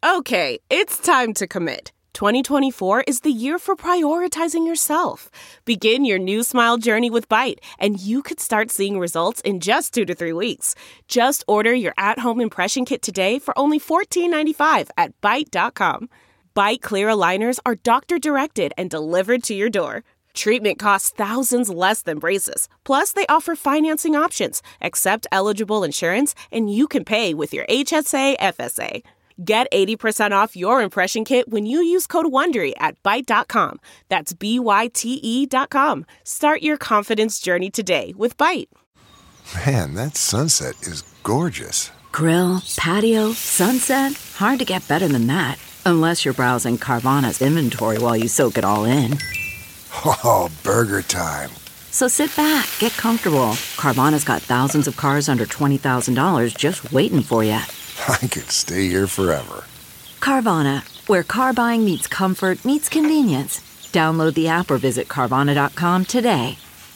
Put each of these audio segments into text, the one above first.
Okay, it's time to commit. 2024 is the year for prioritizing yourself. Begin your new smile journey with Byte, and you could start seeing results in just 2 to 3 weeks. Just order your at-home impression kit today for only $14.95 at Byte.com. Byte Clear aligners are doctor-directed and delivered to your door. Treatment costs thousands less than braces. Plus, they offer financing options, accept eligible insurance, and you can pay with your HSA FSA. Get 80% off your impression kit when you use code WONDERY at Byte.com. That's BYTE.com. Start your confidence journey today with Byte. Man, that sunset is gorgeous. Grill, patio, sunset. Hard to get better than that. Unless you're browsing Carvana's inventory while you soak it all in. Oh, burger time. So sit back, get comfortable. Carvana's got thousands of cars under $20,000 just waiting for you. I could stay here forever. Carvana, where car buying meets comfort, meets convenience. Download the app or visit Carvana.com today.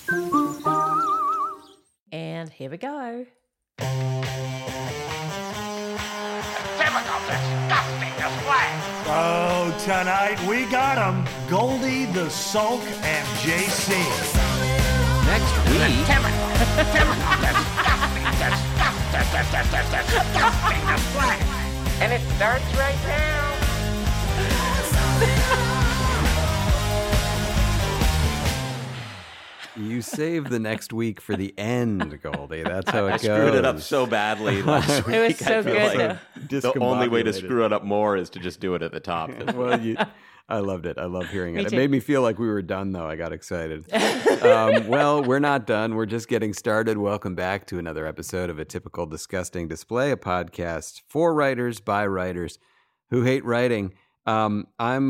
And here we go. Oh, tonight we got 'em. Goldie, the Sulk, and JC. Next week. And it starts right now. You save the next week for the end, Goldie. That's how it goes. I screwed it up so badly last week. It was so I feel good. like the only way to screw it up more is to just do it at the top. Well, I loved it. I love hearing it. Me It too. made me feel like we were done, though. I got excited. Well, we're not done. We're just getting started. Welcome back to another episode of A Typical Disgusting Display, a podcast for writers by writers who hate writing. I'm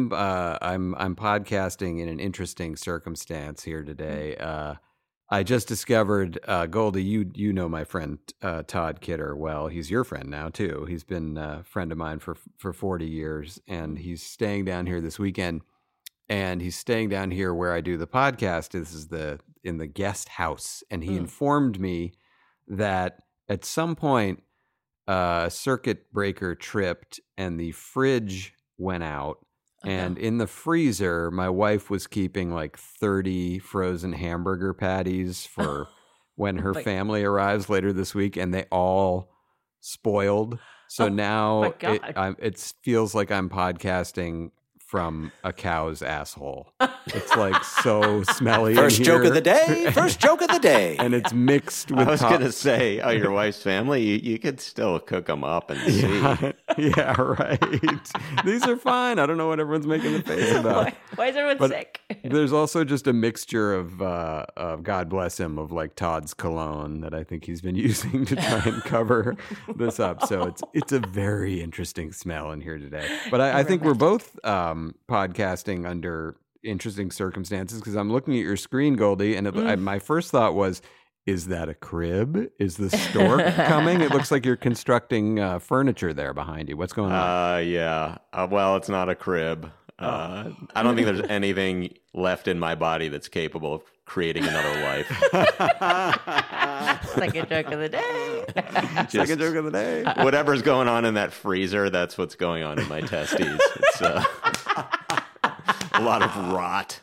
podcasting in an interesting circumstance here today. I just discovered, Goldie, you know my friend Todd Kidder well. He's your friend now too. He's been a friend of mine for 40 years, and he's staying down here this weekend. And he's staying down here where I do the podcast. This is in the guest house, and he informed me that at some point a circuit breaker tripped and the fridge went out. And in the freezer, my wife was keeping like 30 frozen hamburger patties for when her family arrives later this week, and they all spoiled. So now it feels like I'm podcasting from a cow's asshole. It's like so smelly. First in joke here. of the day. First joke of the day. And it's mixed with I was going to say, your wife's family, you could still cook them up and see. Yeah, right. These are fine. I don't know what everyone's making the face about. Why is everyone But sick? There's also just a mixture of God bless him, of like Todd's cologne that I think he's been using to try and cover this up. So it's a very interesting smell in here today. But I think we're both podcasting under interesting circumstances, because I'm looking at your screen, Goldie, and my first thought was, is that a crib? Is the stork coming? It looks like you're constructing furniture there behind you. What's going on? Yeah. Well, it's not a crib. I don't think there's anything left in my body that's capable of creating another life. Second joke of the day. Second joke of the day. Whatever's going on in that freezer, that's what's going on in my testes. It's a lot of rot.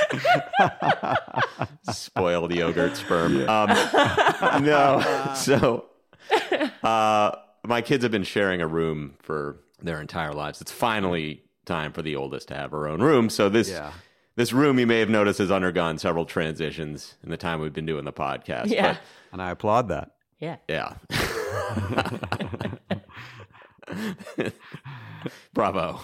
Spoiled yogurt sperm. No. So my kids have been sharing a room for their entire lives. It's finally time for the oldest to have her own room. So this room, you may have noticed, has undergone several transitions in the time we've been doing the podcast. Yeah. And I applaud that. Yeah. Yeah. Bravo.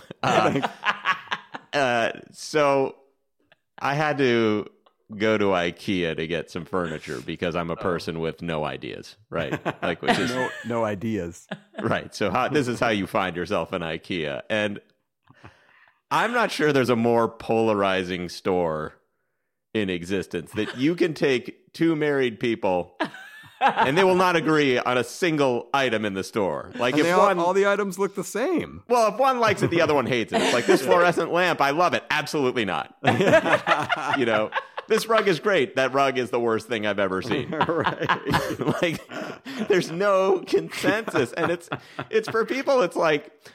So I had to go to IKEA to get some furniture because I'm a person with no ideas, right? Like, which is no ideas. Right. So this is how you find yourself in IKEA. And I'm not sure there's a more polarizing store in existence that you can take two married people and they will not agree on a single item in the store. Like, And if all the items look the same. well, if one likes it, the other one hates it. It's like, this fluorescent lamp, I love it. Absolutely not. You know, this rug is great. That rug is the worst thing I've ever seen. Right. Like, there's no consensus. And it's for people, it's like,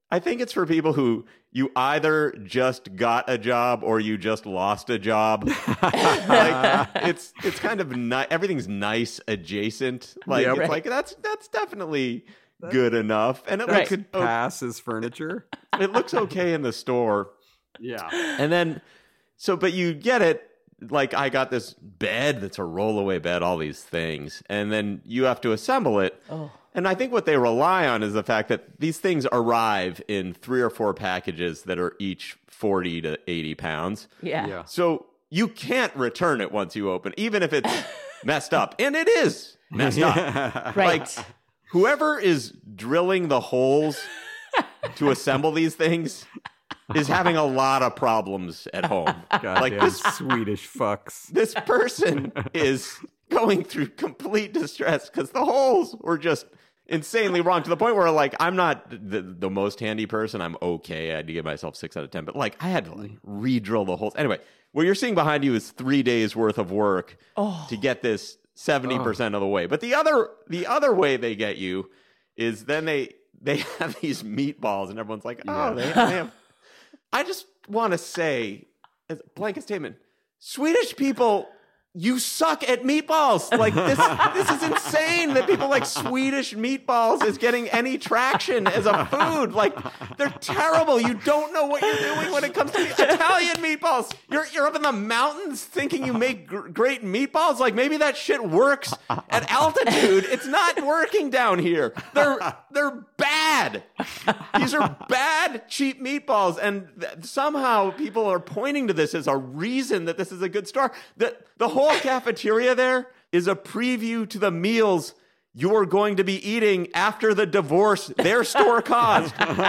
I think it's for people who you either just got a job or you just lost a job. Like, it's kind of everything's nice adjacent. Like it's like that's definitely good enough, and it could pass as furniture. It looks okay in the store. Yeah, and then but you get it. Like, I got this bed that's a rollaway bed, all these things, and then you have to assemble it. Oh. And I think what they rely on is the fact that these things arrive in 3 or 4 packages that are each 40 to 80 pounds. Yeah. So you can't return it once you open, even if it's messed up. And it is messed up. Right. Like, whoever is drilling the holes to assemble these things is having a lot of problems at home. Like this Swedish fucks. This person is going through complete distress because the holes were just insanely wrong, to the point where, like, I'm not the most handy person. I'm okay. I had to give myself 6 out of 10. But, like, I had to, like, re-drill the holes. Anyway, what you're seeing behind you is 3 days worth of work to get this 70% of the way. But the other way they get you is then they have these meatballs, and everyone's like, they have. I just want to say, as a blanket statement, Swedish people, you suck at meatballs. Like, this is insane that people like Swedish meatballs is getting any traction as a food. Like, they're terrible. You don't know what you're doing when it comes to Italian meatballs. You're up in the mountains thinking you make great meatballs. Like, maybe that shit works at altitude. It's not working down here. They're bad. These are bad, cheap meatballs. And somehow people are pointing to this as a reason that this is a good store. The whole cafeteria there is a preview to the meals you're going to be eating after the divorce their store caused.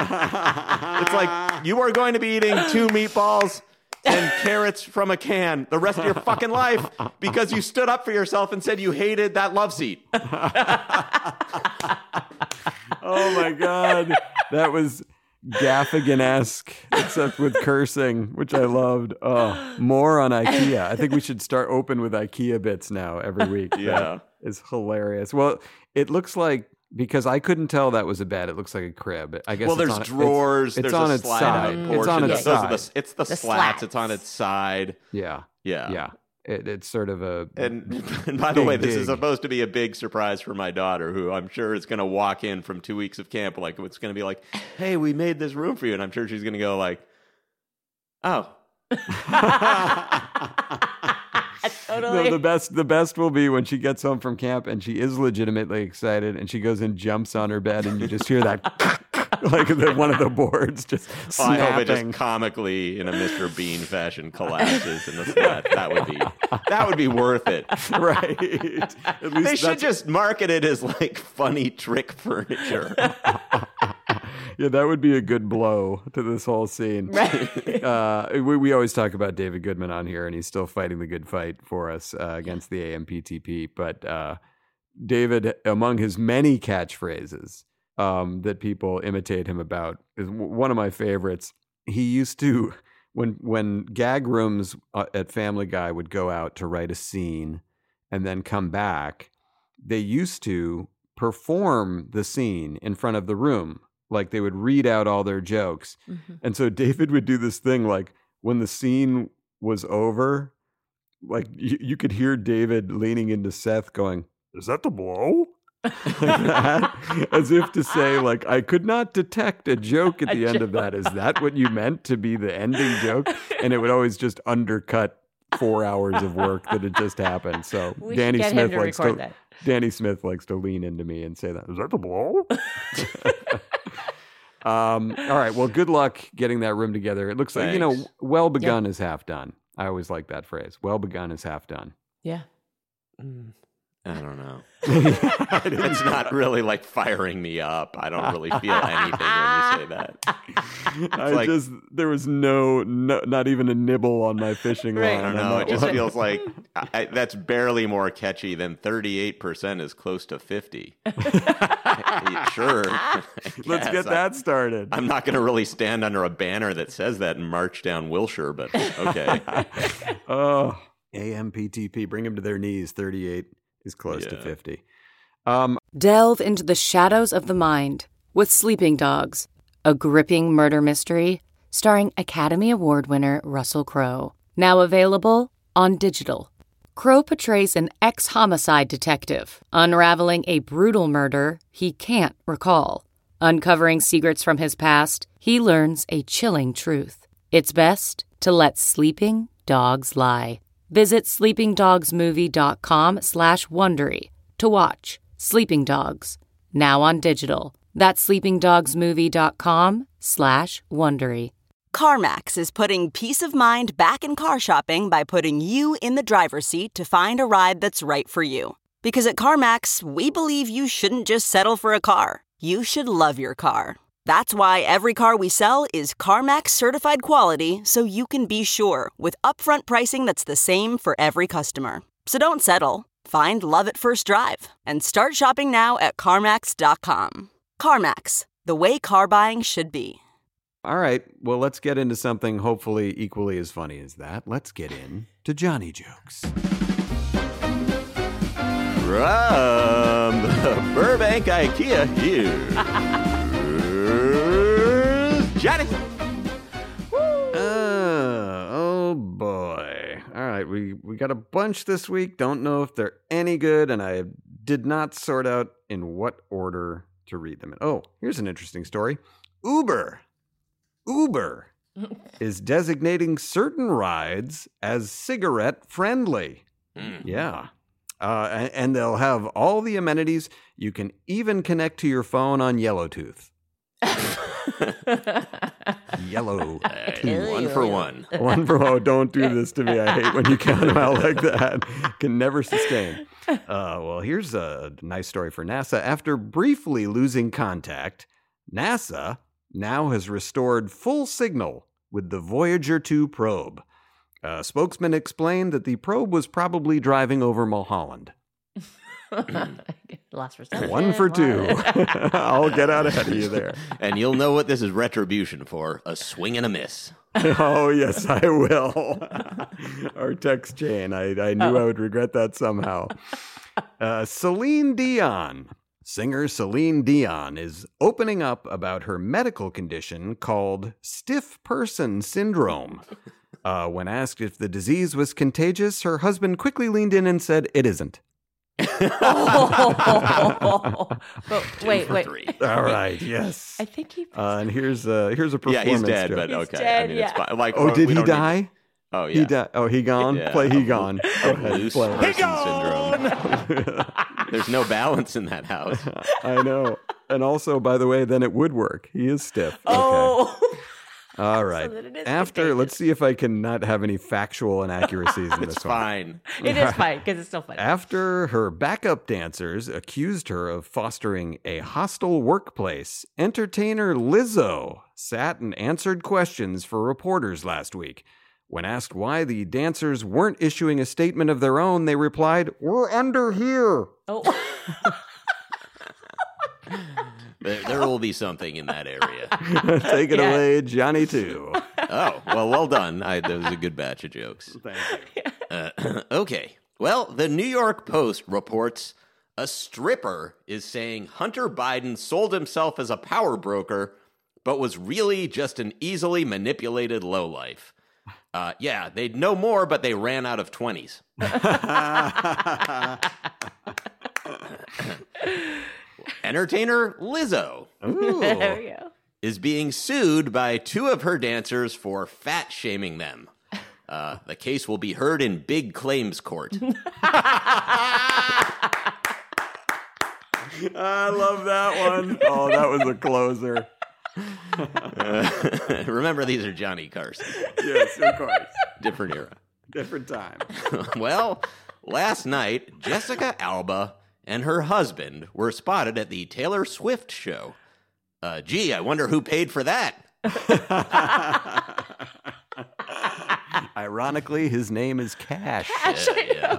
It's like, you are going to be eating 2 meatballs and carrots from a can the rest of your fucking life because you stood up for yourself and said you hated that love seat. Oh my God. That was Gaffigan-esque, except with cursing, which I loved. More on IKEA. I think we should start open with IKEA bits now every week. Yeah. It's hilarious. Well, it looks like, because I couldn't tell that was a bed, it looks like a crib. I guess. Well, there's drawers. It's there's on a its slide side. out portion. It's on its side. It's the slats. slats. It's on its side. Yeah. Yeah. It's sort of a And by the way, this dig. is supposed to be a big surprise for my daughter, who I'm sure is going to walk in from 2 weeks of camp. Like, it's going to be like, hey, we made this room for you. And I'm sure she's going to go like, oh. Totally. No, the best will be when she gets home from camp and she is legitimately excited and she goes and jumps on her bed and you just hear that like one of the boards just snapping. I hope it just comically, in a Mr. Bean fashion, collapses in the slat. That would be worth it. Right. At least They should just market it as like funny trick furniture. Yeah, that would be a good blow to this whole scene. Right. We always talk about David Goodman on here, and he's still fighting the good fight for us against the AMPTP. But David, among his many catchphrases that people imitate him about, is one of my favorites. He used to, when gag rooms at Family Guy would go out to write a scene and then come back, they used to perform the scene in front of the room. Like, they would read out all their jokes. Mm-hmm. And so David would do this thing, like, when the scene was over, like, you could hear David leaning into Seth going, "Is that the blow?" Like that, as if to say, like, I could not detect a joke at the end of that. Is that what you meant to be the ending joke? And it would always just undercut 4 hours of work that had just happened. So Danny Smith likes to lean into me and say that. Is that the blow? All right. Well, good luck getting that room together. It looks like, well begun is half done. I always like that phrase. Well begun is half done. Yeah. I don't know. It's not really like firing me up. I don't really feel anything when you say that. There was no, not even a nibble on my fishing line. I don't know. It just feels like that's barely more catchy than 38% is close to 50. Sure. Let's get that started. I'm not going to really stand under a banner that says that and march down Wilshire, but okay. Oh, AMPTP, bring them to their knees. 38 is close to 50. Delve into the shadows of the mind with Sleeping Dogs, a gripping murder mystery starring Academy Award winner Russell Crowe. Now available on digital. Crowe portrays an ex-homicide detective unraveling a brutal murder he can't recall. Uncovering secrets from his past, he learns a chilling truth. It's best to let sleeping dogs lie. Visit sleepingdogsmovie.com/Wondery to watch Sleeping Dogs, now on digital. That's sleepingdogsmovie.com/Wondery. CarMax is putting peace of mind back in car shopping by putting you in the driver's seat to find a ride that's right for you. Because at CarMax, we believe you shouldn't just settle for a car. You should love your car. That's why every car we sell is CarMax certified quality, so you can be sure with upfront pricing that's the same for every customer. So don't settle. Find love at first drive and start shopping now at CarMax.com. CarMax, the way car buying should be. All right, well, let's get into something hopefully equally as funny as that. Let's get in to Johnny Jokes. From the Burbank IKEA, here's Johnny. Oh, boy. All right, we got a bunch this week. Don't know if they're any good, and I did not sort out in what order to read them in. Oh, here's an interesting story. Uber is designating certain rides as cigarette-friendly. Yeah. And they'll have all the amenities. You can even connect to your phone on Yellowtooth. Yellow. One for one. One for one. Don't do this to me. I hate when you count them out like that. Can never sustain. Well, here's a nice story for NASA. After briefly losing contact, NASA now has restored full signal with the Voyager 2 probe. A spokesman explained that the probe was probably driving over Mulholland. Lost reception. 1 for 2. I'll get out ahead of you there. And you'll know what this is retribution for. A swing and a miss. Oh, yes, I will. Our text chain. I knew I would regret that somehow. Celine Dion. Singer Celine Dion is opening up about her medical condition called stiff person syndrome. When asked if the disease was contagious, her husband quickly leaned in and said, "It isn't." Wait. All right, yes. I think he. And here's a performance. Yeah, he's dead, joke. but okay. Dead, I mean, it's fine. Like, oh, did we he don't die? need- Oh, yeah. He died. Oh, he gone? Yeah. Play he gone. Go ahead. Loose Play. person syndrome. There's no balance in that house. I know. And also, by the way, then it would work. He is stiff. Okay. Oh. All right. that it is After, contagious. let's see if I can not have any factual inaccuracies in It's this one. fine. It is fine because it's still funny. After her backup dancers accused her of fostering a hostile workplace, entertainer Lizzo sat and answered questions for reporters last week. When asked why the dancers weren't issuing a statement of their own, they replied, "We're under here." Oh. There will be something in that area. Take it away, Johnny 2. Oh, well done. That was a good batch of jokes. Thank you. Okay. Well, the New York Post reports a stripper is saying Hunter Biden sold himself as a power broker, but was really just an easily manipulated lowlife. Yeah, they'd know more, but they ran out of 20s. Entertainer Lizzo There we go. is being sued by 2 of her dancers for fat shaming them. The case will be heard in big claims court. I love that one. Oh, that was a closer. Remember, these are Johnny Carson. Yes, of course. Different era. Different time. Well, last night, Jessica Alba and her husband were spotted at the Taylor Swift show. Gee, I wonder who paid for that. Ironically, his name is Cash. Yeah.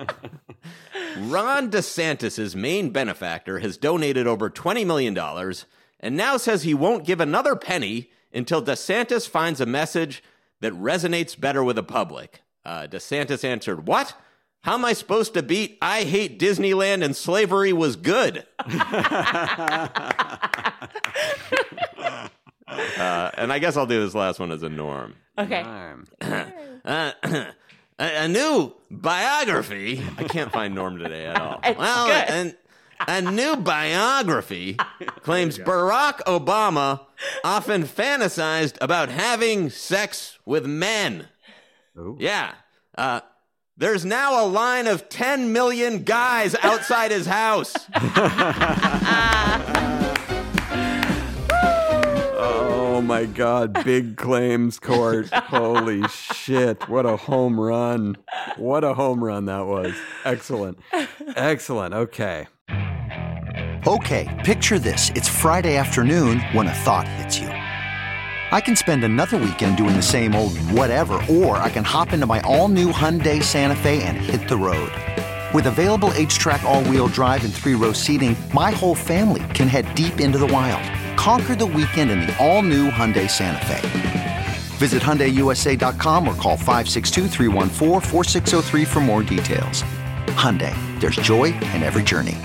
Ron DeSantis' main benefactor has donated over $20 million and now says he won't give another penny until DeSantis finds a message that resonates better with the public. DeSantis answered, "What? How am I supposed to beat I hate Disneyland and slavery was good?" And I guess I'll do this last one as a norm. Okay. A new biography. I can't find Norm today at all. Good. A new biography claims Barack Obama often fantasized about having sex with men. Ooh. Yeah. There's now a line of 10 million guys outside his house. Oh my God, big claims court. Holy shit. What a home run. What a home run that was. Excellent. Excellent. Okay. Okay, picture this. It's Friday afternoon when a thought hits you. I can spend another weekend doing the same old whatever, or I can hop into my all-new Hyundai Santa Fe and hit the road. With available H-Track all-wheel drive and 3-row seating, my whole family can head deep into the wild. Conquer the weekend in the all-new Hyundai Santa Fe. Visit HyundaiUSA.com or call 562-314-4603 for more details. Hyundai, there's joy in every journey.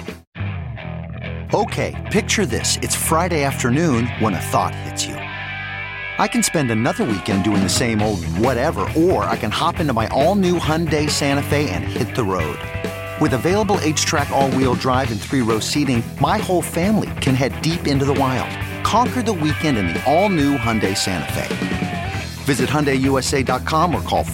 Okay, picture this. It's Friday afternoon when a thought hits you. I can spend another weekend doing the same old whatever, or I can hop into my all-new Hyundai Santa Fe and hit the road. With available H-Track all-wheel drive and 3-row seating, my whole family can head deep into the wild. Conquer the weekend in the all-new Hyundai Santa Fe. Visit HyundaiUSA.com or call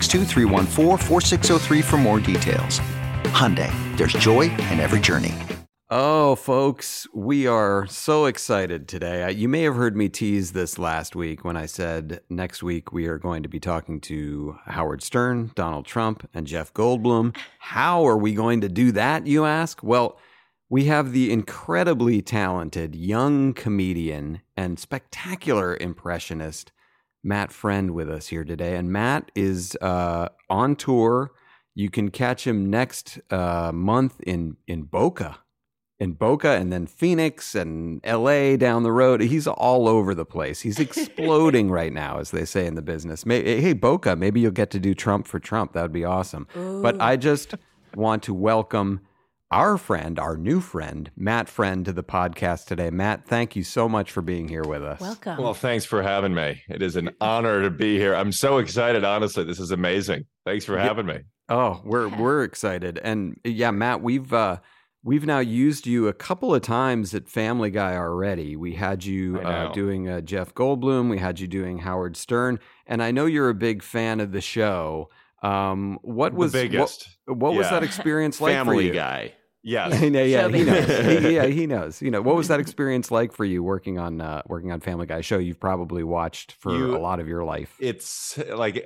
562-314-4603 for more details. Hyundai, there's joy in every journey. Oh, folks, we are so excited today. You may have heard me tease this last week when I said next week we are going to be talking to Howard Stern, Donald Trump, and Jeff Goldblum. How are we going to do that, you ask? Well, we have the incredibly talented young comedian and spectacular impressionist, Matt Friend, with us here today. And Matt is on tour. You can catch him next month in Boca. In Boca, and then Phoenix and LA down the road. He's all over the place. He's exploding right now, as they say in the business. Hey, Boca, maybe you'll get to do Trump for Trump. That would be awesome. Ooh. But I just want to welcome our friend, our new friend, Matt Friend, to the podcast today. Matt, thank you so much for being here with us. Welcome. Well, thanks for having me. It is an honor to be here. I'm so excited, honestly. This is amazing. Thanks for having me. Oh, we're excited. And yeah, Matt, we've now used you a couple of times at Family Guy already. We had you doing Jeff Goldblum. We had you doing Howard Stern. And I know you're a big fan of the show. What was that experience like for you? Family Guy. Yes. He knows. You know, what was that experience like for you working on Family Guy, show you've probably watched for a lot of your life? It's like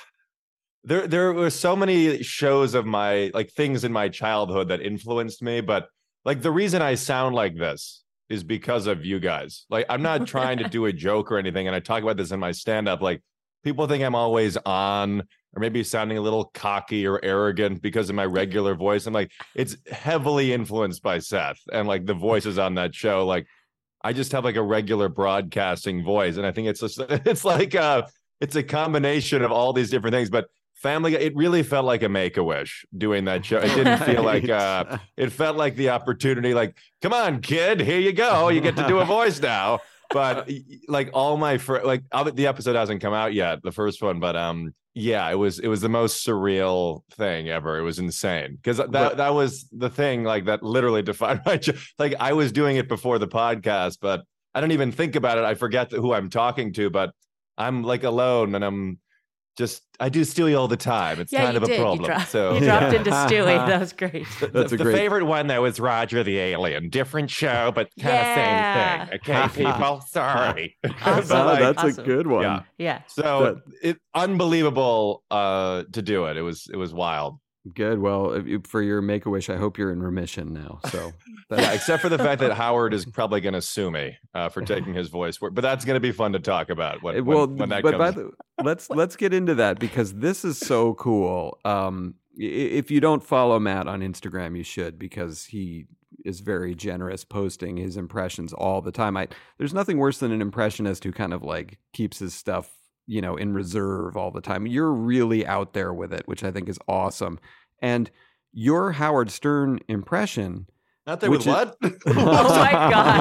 There were so many shows of my things in my childhood that influenced me, but the reason I sound like this is because of you guys. I'm not trying to do a joke or anything, and I talk about this in my stand-up. People think I'm always on, or maybe sounding a little cocky or arrogant because of my regular voice. I'm it's heavily influenced by Seth and the voices on that show. I just have a regular broadcasting voice, and I think it's a combination of all these different things, but Family Guy, it really felt like a Make-A-Wish doing that show. It didn't feel it felt like the opportunity, come on, kid, here you go. You get to do a voice now. But all my the episode hasn't come out yet, the first one, but it was the most surreal thing ever. It was insane because that was the thing that literally defined my I was doing it before the podcast, but I don't even think about it. I forget who I'm talking to, but I'm alone, and I do Stewie all the time. It's kind of a problem. You dropped into Stewie. That was great. The favorite one, though, is Roger the Alien. Different show, but kind of same thing. Okay, people? Sorry. Awesome. That's a good one. Yeah. So it's unbelievable to do it. It was wild. Good. Well, for your Make-A-Wish, I hope you're in remission now. So, except for the fact that Howard is probably going to sue me for taking his voice, but that's going to be fun to talk about when that comes. Let's get into that because this is so cool. If you don't follow Matt on Instagram, you should, because he is very generous, posting his impressions all the time. There's nothing worse than an impressionist who kind of keeps his stuff in reserve all the time. You're really out there with it, which I think is awesome. And your Howard Stern impression Out there with what? Oh my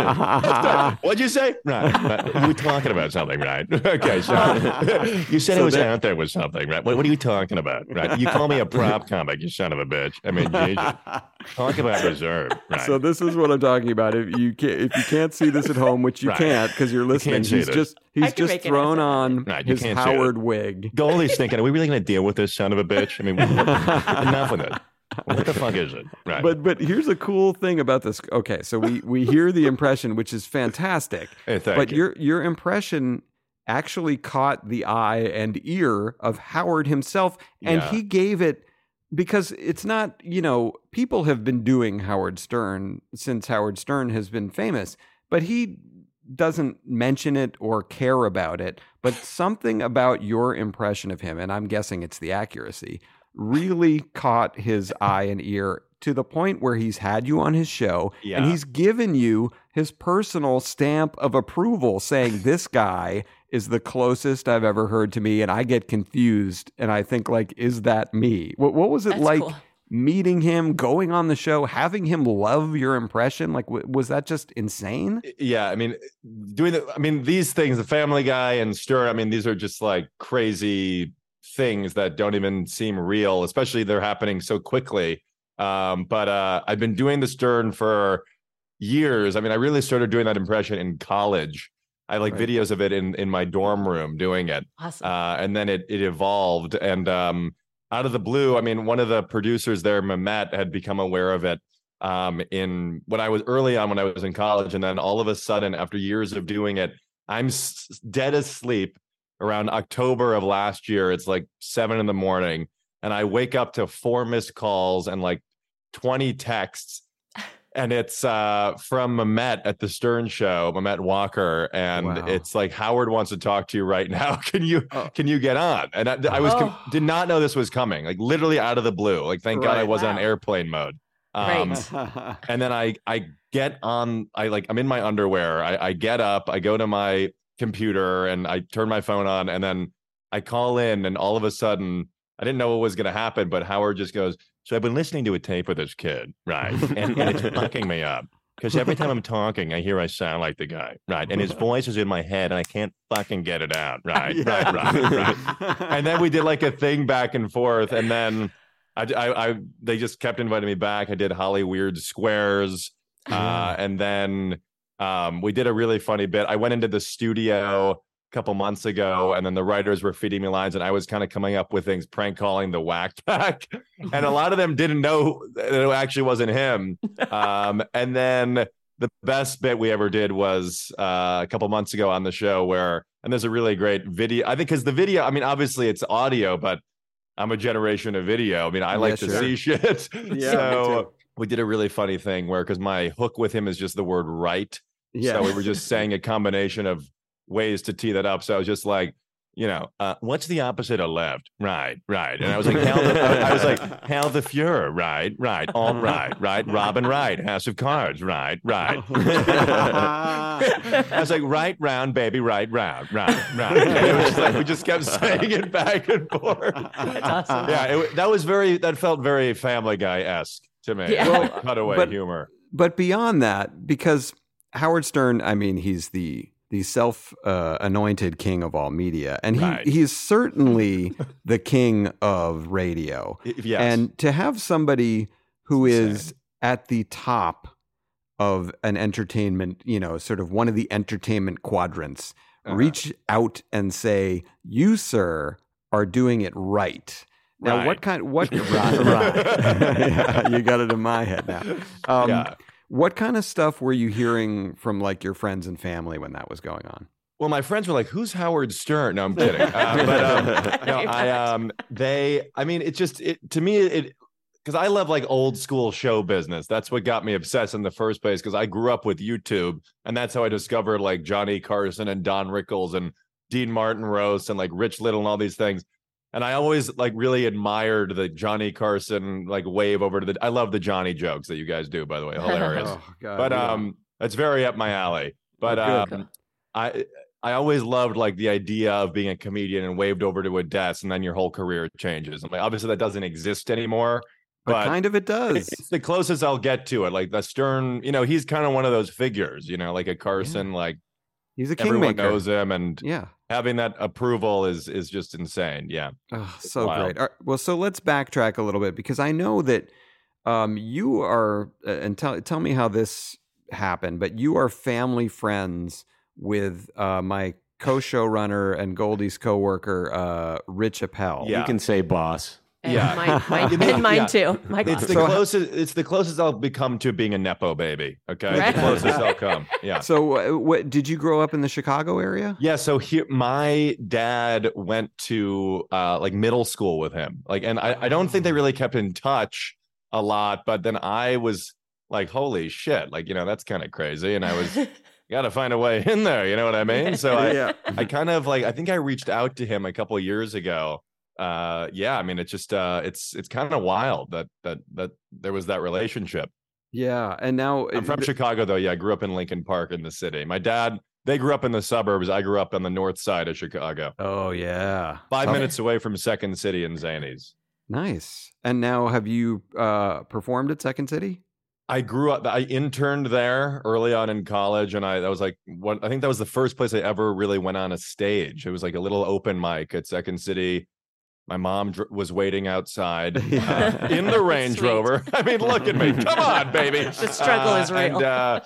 God. What'd you say? Right. You were talking about something, right? Okay, so you said it was out there with something, right? What are you talking about, right? You call me a prop comic, you son of a bitch. I mean, Jesus. Talk about reserve, right? So this is what I'm talking about. If you can't see this at home, which you can't because you're listening, he's just thrown on his Howard wig. Goldie's thinking, are we really going to deal with this son of a bitch? I mean, enough with it. What the fuck is it? Right. But here's a cool thing about this. Okay, so we hear the impression, which is fantastic. But your impression actually caught the eye and ear of Howard himself, and he gave it because it's not, people have been doing Howard Stern since Howard Stern has been famous, but he doesn't mention it or care about it. But something about your impression of him, and I'm guessing it's the accuracy, really caught his eye and ear to the point where he's had you on his show and he's given you his personal stamp of approval saying this guy is the closest I've ever heard to me, and I get confused and I think like, is that me? What was it like meeting him, going on the show, having him love your impression? Like, was that just insane? Yeah, I mean, these things, the Family Guy and Stern, I mean, these are just like crazy things that don't even seem real, especially they're happening so quickly. But I've been doing the Stern for years. I mean, I really started doing that impression in college. I like videos of it in my dorm room doing it. Awesome. And then it evolved. And out of the blue, I mean, one of the producers there, Mehmet, had become aware of it when I was in college. And then all of a sudden, after years of doing it, I'm dead asleep around October of last year. It's like 7 a.m. and I wake up to 4 missed calls and like 20 texts. And it's from Mehmet at the Stern Show, Mehmet Walker. And it's like, Howard wants to talk to you right now. Can you get on? And I did not know this was coming, like literally out of the blue. Like, thank God I wasn't on airplane mode. And then I get on, I'm in my underwear. I get up, I go to my computer and I turn my phone on, and then I call in, and all of a sudden I didn't know what was going to happen, but Howard just goes, so I've been listening to a tape of this kid, right? And it's fucking me up because every time I'm talking, I hear I sound like the guy, right? And his voice is in my head and I can't fucking get it out, right? Right. And then we did like a thing back and forth, and then they just kept inviting me back. I did Holly Weird Squares, and then we did a really funny bit. I went into the studio a couple months ago, and then the writers were feeding me lines, and I was kind of coming up with things, prank calling the Whack Pack, and a lot of them didn't know that it actually wasn't him. And then the best bit we ever did was a couple months ago on the show and there's a really great video, I think, because the video, I mean, obviously it's audio, but I'm a generation of video. I mean, I like to see shit. So we did a really funny thing because my hook with him is just the word right. So we were just saying a combination of ways to tee that up. So I was just like, what's the opposite of left? Right. And I was like, Hal the Fuhrer, right, all right, Robin Wright, House of Cards, right. I was like, right round, baby, right round, right. And it was just like, we just kept saying it back and forth. That's awesome. Yeah, that felt very Family Guy-esque to me. Cutaway humor. But beyond that, because Howard Stern, I mean, he's the self-anointed king of all media, and he's certainly the king of radio. Yes. And to have somebody who is at the top of an entertainment, sort of one of the entertainment quadrants, reach out and say, "You, sir, are doing it right." Now, what right? Yeah, you got it in my head now. What kind of stuff were you hearing from like your friends and family when that was going on? Well, my friends were like, "Who's Howard Stern?" No, I'm kidding. To me, because I love like old school show business. That's what got me obsessed in the first place. Because I grew up with YouTube, and that's how I discovered like Johnny Carson and Don Rickles and Dean Martin roast and like Rich Little and all these things. And I always like really admired the Johnny Carson like wave over to I love the Johnny jokes that you guys do, by the way, hilarious. It's very up my alley. But I always loved like the idea of being a comedian and waved over to a desk, and then your whole career changes. I'm like, obviously that doesn't exist anymore. But kind of it does. It's the closest I'll get to it. Like the Stern, he's kind of one of those figures, like a Carson, like he's a everyone kingmaker. knows him, and having that approval is just insane. Yeah. Oh, so great. All right, well, so let's backtrack a little bit because I know that you are, and tell me how this happened, but you are family friends with my co-showrunner and Goldie's co-worker, Rich Appel. You can say boss. And mine too. It's the closest I'll become to being a Nepo baby. Okay. Right. The closest I'll come. Yeah. So what did you grow up in the Chicago area? Yeah. So here, my dad went to like middle school with him. And I don't think they really kept in touch a lot, but then I was like, holy shit, that's kind of crazy. And I was, got to find a way in there. You know what I mean? So I kind of I think I reached out to him a couple of years ago. I mean, it's just, it's kind of wild that there was that relationship. Yeah. And now I'm from Chicago though. Yeah. I grew up in Lincoln Park in the city. My dad, they grew up in the suburbs. I grew up on the north side of Chicago. Oh yeah. 5 minutes away from Second City and Zanies. Nice. And now have you performed at Second City? I grew up, I interned there early on in college. And I think that was the first place I ever really went on a stage. It was like a little open mic at Second City. My mom was waiting outside in the Range Rover. I mean, look at me. Come on, baby. The struggle is real.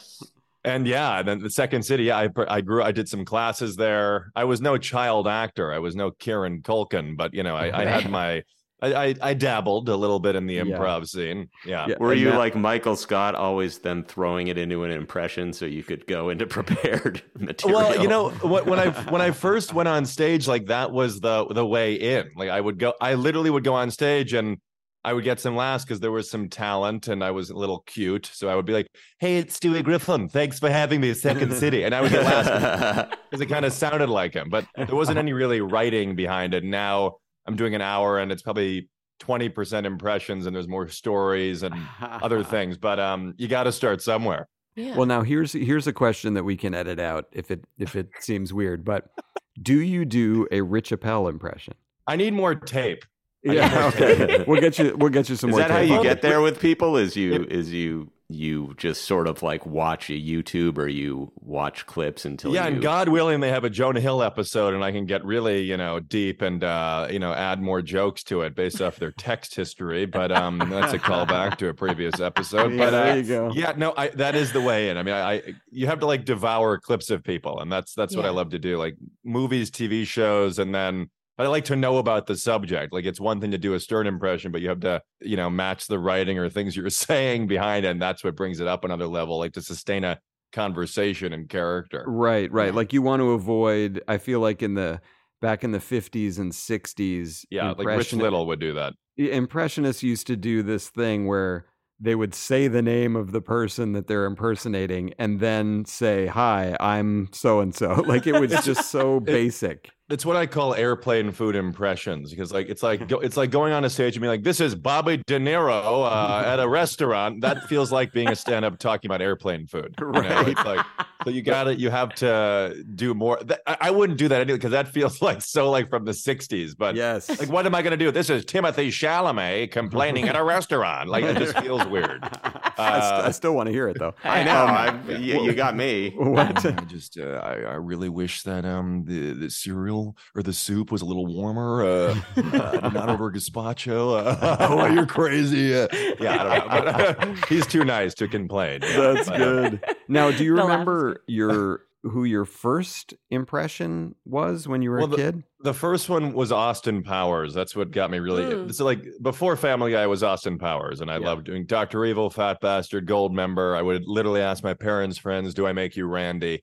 And then the Second City, I did some classes there. I was no child actor. I was no Kieran Culkin, but, I had my... I dabbled a little bit in the improv scene. Yeah. Were you like Michael Scott, always then throwing it into an impression so you could go into prepared material? Well, when I first went on stage, that was the way in. I literally would go on stage and I would get some laughs because there was some talent and I was a little cute. So I would be like, "Hey, it's Stewie Griffin. Thanks for having me at Second City." And I would get laughs because it kind of sounded like him, but there wasn't any really writing behind it. Now I'm doing an hour and it's probably 20% impressions and there's more stories and other things, but you got to start somewhere. Yeah. Well, now here's a question that we can edit out if it seems weird, but do you do a Rich Appel impression? I need more tape. Yeah, okay. We'll get you some more tape. Is that how you get there with people? Is you just sort of watch a YouTube or you watch clips until and God willing they have a Jonah Hill episode and I can get really deep and add more jokes to it based off their text history, but that's a callback to a previous episode. Yeah, but there you go. That is the way in. I mean, you have to devour clips of people, and that's what I love to do, like movies, TV shows, and then I like to know about the subject. It's one thing to do a Stern impression, but you have to, match the writing or things you're saying behind it. And that's what brings it up another level, to sustain a conversation and character. Right. You want to avoid, I feel like back in the 50s and 60s. Yeah, like Rich Little would do that. Impressionists used to do this thing where they would say the name of the person that they're impersonating and then say, "Hi, I'm so-and-so." It was just so basic. It's what I call airplane food impressions, because it's like going on a stage and being like, "This is Bobby De Niro at a restaurant." That feels like being a stand-up talking about airplane food. Right. So you have to do more. I wouldn't do that anyway because that feels so from the 60s. But yes, what am I going to do? This is Timothy Chalamet complaining at at a restaurant. It just feels weird. I still want to hear it though. I know. You got me. What? I really wish that the cereal or the soup was a little warmer. Not over gazpacho. Oh, you're crazy. I don't know. But, he's too nice to complain. That's good. Now, do you remember who your first impression was when you were a kid? The first one was Austin Powers. That's what got me really. So before Family Guy was Austin Powers, and I loved doing Dr. Evil, Fat Bastard, Goldmember. I would literally ask my parents' friends, "Do I make you Randy?"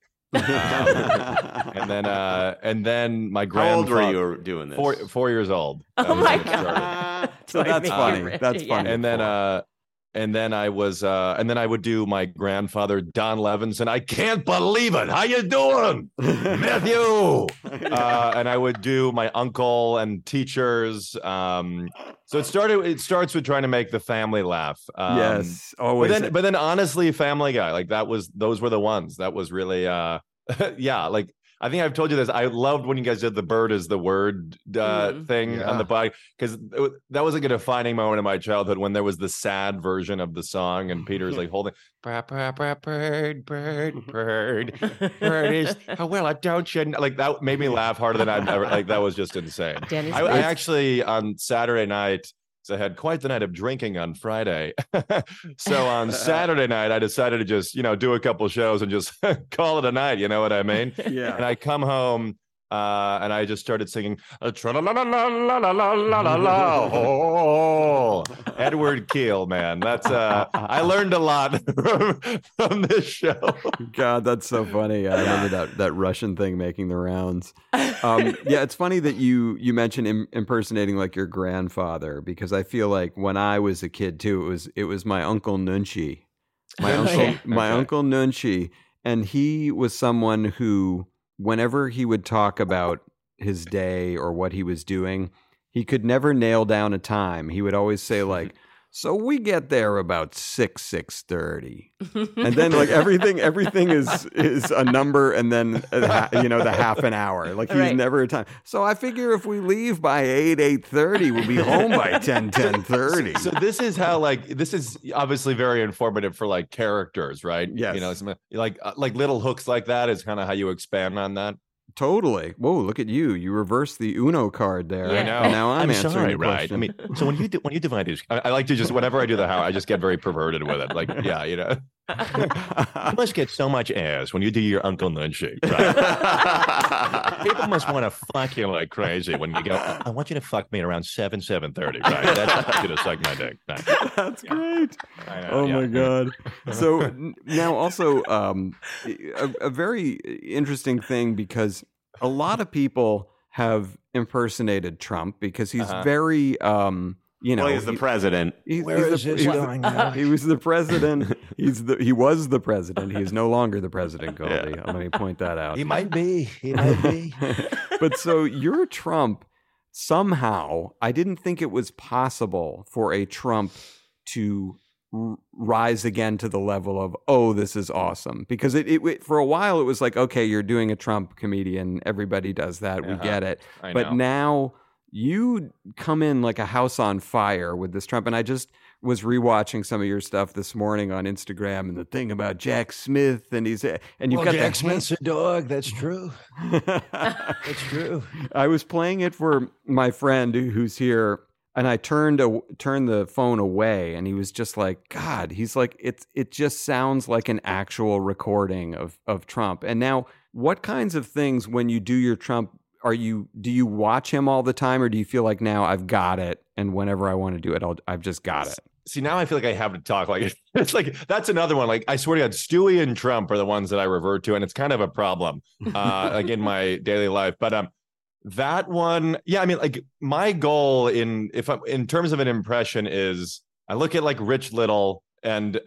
and then my grandfather. How old were you doing this? 4 years old. Oh my God! So that's funny. That's funny. And then I would do my grandfather Don Levinson. "I can't believe it. How you doing, Matthew?" And I would do my uncle and teachers. So it starts with trying to make the family laugh. Yes, always. But then honestly, Family Guy, those were the ones. That was really I think I've told you this. I loved when you guys did the bird is the word thing on the body, because that was like a defining moment in my childhood when there was the sad version of the song and Peter's like holding bird is well, don't you like that made me laugh harder than I've ever like. That was just insane. I actually on Saturday night. So I had quite the night of drinking on Friday. So on Saturday night, I decided to just, do a couple shows and just call it a night. You know what I mean? Yeah. And I come home and I just started singing Edward Keel, man. That's I learned a lot from this show. God, that's so funny. I remember that Russian thing making the rounds. Yeah, it's funny that you mentioned impersonating like your grandfather, because I feel like when I was a kid too, it was my Uncle Nunchi. My Uncle Nunchi, and he was someone who, whenever he would talk about his day or what he was doing, he could never nail down a time. He would always say like, so we get there about 6:30, and then like everything is a number, and then the half an hour. Like he's never a time. So I figure if we leave by 8:30, we'll be home by 10:30. So this is how this is obviously very informative for like characters, right? Yes. Like little hooks like that is kind of how you expand on that. Totally. Whoa, look at you. You reversed the Uno card there. I know. And now I'm answering sorry, the right? question. I mean, so when you divide these, I like to just, whenever I do the how, I just get very perverted with it. Like, you must get so much ass when you do your Uncle Nunchi, right? People must want to fuck you like crazy when you go, I want you to fuck me around 7:30, right? That's going to suck my dick. That's great. I know, oh my God. So now also a very interesting thing, because a lot of people have impersonated Trump because he's very he's the president. Where is this going now? He was the president. He was the president. He is no longer the president, Goldie. Let me point that out. He might be. But so you're Trump. Somehow, I didn't think it was possible for a Trump to rise again to the level of, oh, this is awesome. Because it for a while, it was like, okay, you're doing a Trump comedian. Everybody does that. We get it. But now you come in like a house on fire with this Trump. And I just was rewatching some of your stuff this morning on Instagram, and the thing about Jack Smith, and you've got Jack Smith's a dog. That's true. That's true. I was playing it for my friend who's here, and I turned the phone away, and he was just like, God, he's like, it just sounds like an actual recording of Trump. And now, what kinds of things when you do your Trump, do you watch him all the time, or do you feel like now I've got it, and whenever I want to do it, I've just got it? See, now I feel like I have to talk like it. It's like, that's another one. Like, I swear to God, Stewie and Trump are the ones that I revert to, and it's kind of a problem, like in my daily life. But that one, yeah, I mean, like my goal in terms of an impression is I look at like Rich Little, and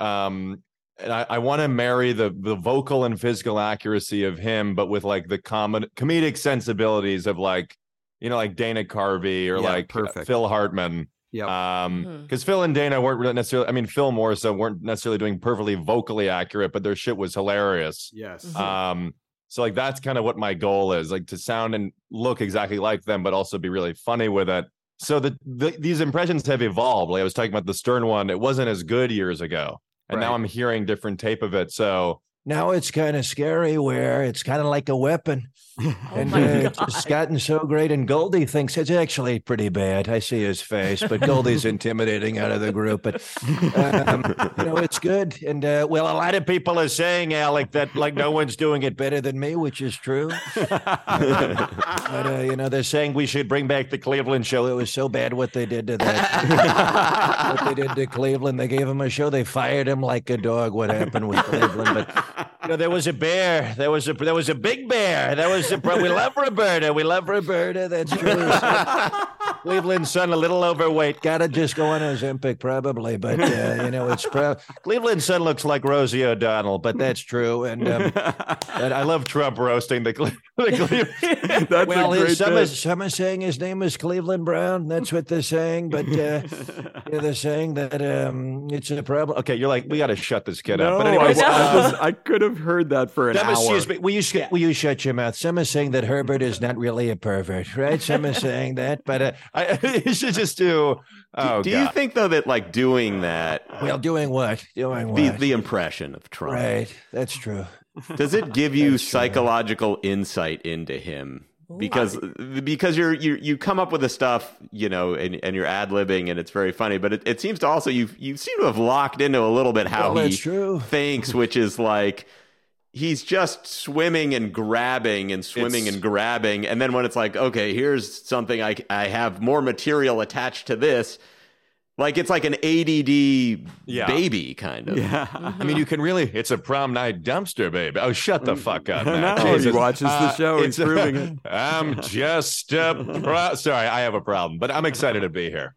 I want to marry the vocal and physical accuracy of him, but with like the comedic sensibilities of like, like Dana Carvey or Phil Hartman. Yeah. Because Phil and Dana weren't necessarily, I mean, Phil more so weren't necessarily doing perfectly vocally accurate, but their shit was hilarious. Yes. So like that's kind of what my goal is, like to sound and look exactly like them, but also be really funny with it. So these impressions have evolved. Like I was talking about the Stern one, it wasn't as good years ago, and now I'm hearing different tape of it. So now it's kind of scary, where it's kind of like a weapon. It's gotten so great, and Goldie thinks it's actually pretty bad. I see his face, but Goldie's intimidating out of the group. But it's good. And well, a lot of people are saying, Alec, that like no one's doing it better than me, which is true. But they're saying we should bring back the Cleveland show. It was so bad what they did to that. What they did to Cleveland, they gave him a show. They fired him like a dog. What happened with Cleveland? But there was a bear. There was a big bear. We love Roberta. That's true. Cleveland Sun, a little overweight. Gotta just go on Ozempic, probably. But, it's Cleveland Sun looks like Rosie O'Donnell, but that's true. And I love Trump roasting the Cleveland. That's well, a great some are saying his name is Cleveland Brown. That's what they're saying. But they're saying that it's a problem. Okay, you're like, we got to shut this kid No, up. But anyways, I could have heard that for an hour. Excuse me. Will you shut your mouth? Some are saying that Herbert is not really a pervert, right? Some are saying that, but you should just do. Do you think though that like doing that? Well, doing what? Doing what? The impression of Trump. Right. That's true. Does it give you psychological insight into him? Because you come up with the stuff, and you're ad-libbing and it's very funny, but it seems to also you seem to have locked into a little bit how he thinks, which is like he's just swimming and grabbing and swimming and grabbing, and then when it's like, okay, here's something I have more material attached to this. Like it's like an ADD baby kind of. Yeah. I mean, you can really, it's a prom night dumpster, baby. Oh, shut the fuck up, Matt. No, he watches the show. He's proving it. I'm just sorry, I have a problem, but I'm excited to be here.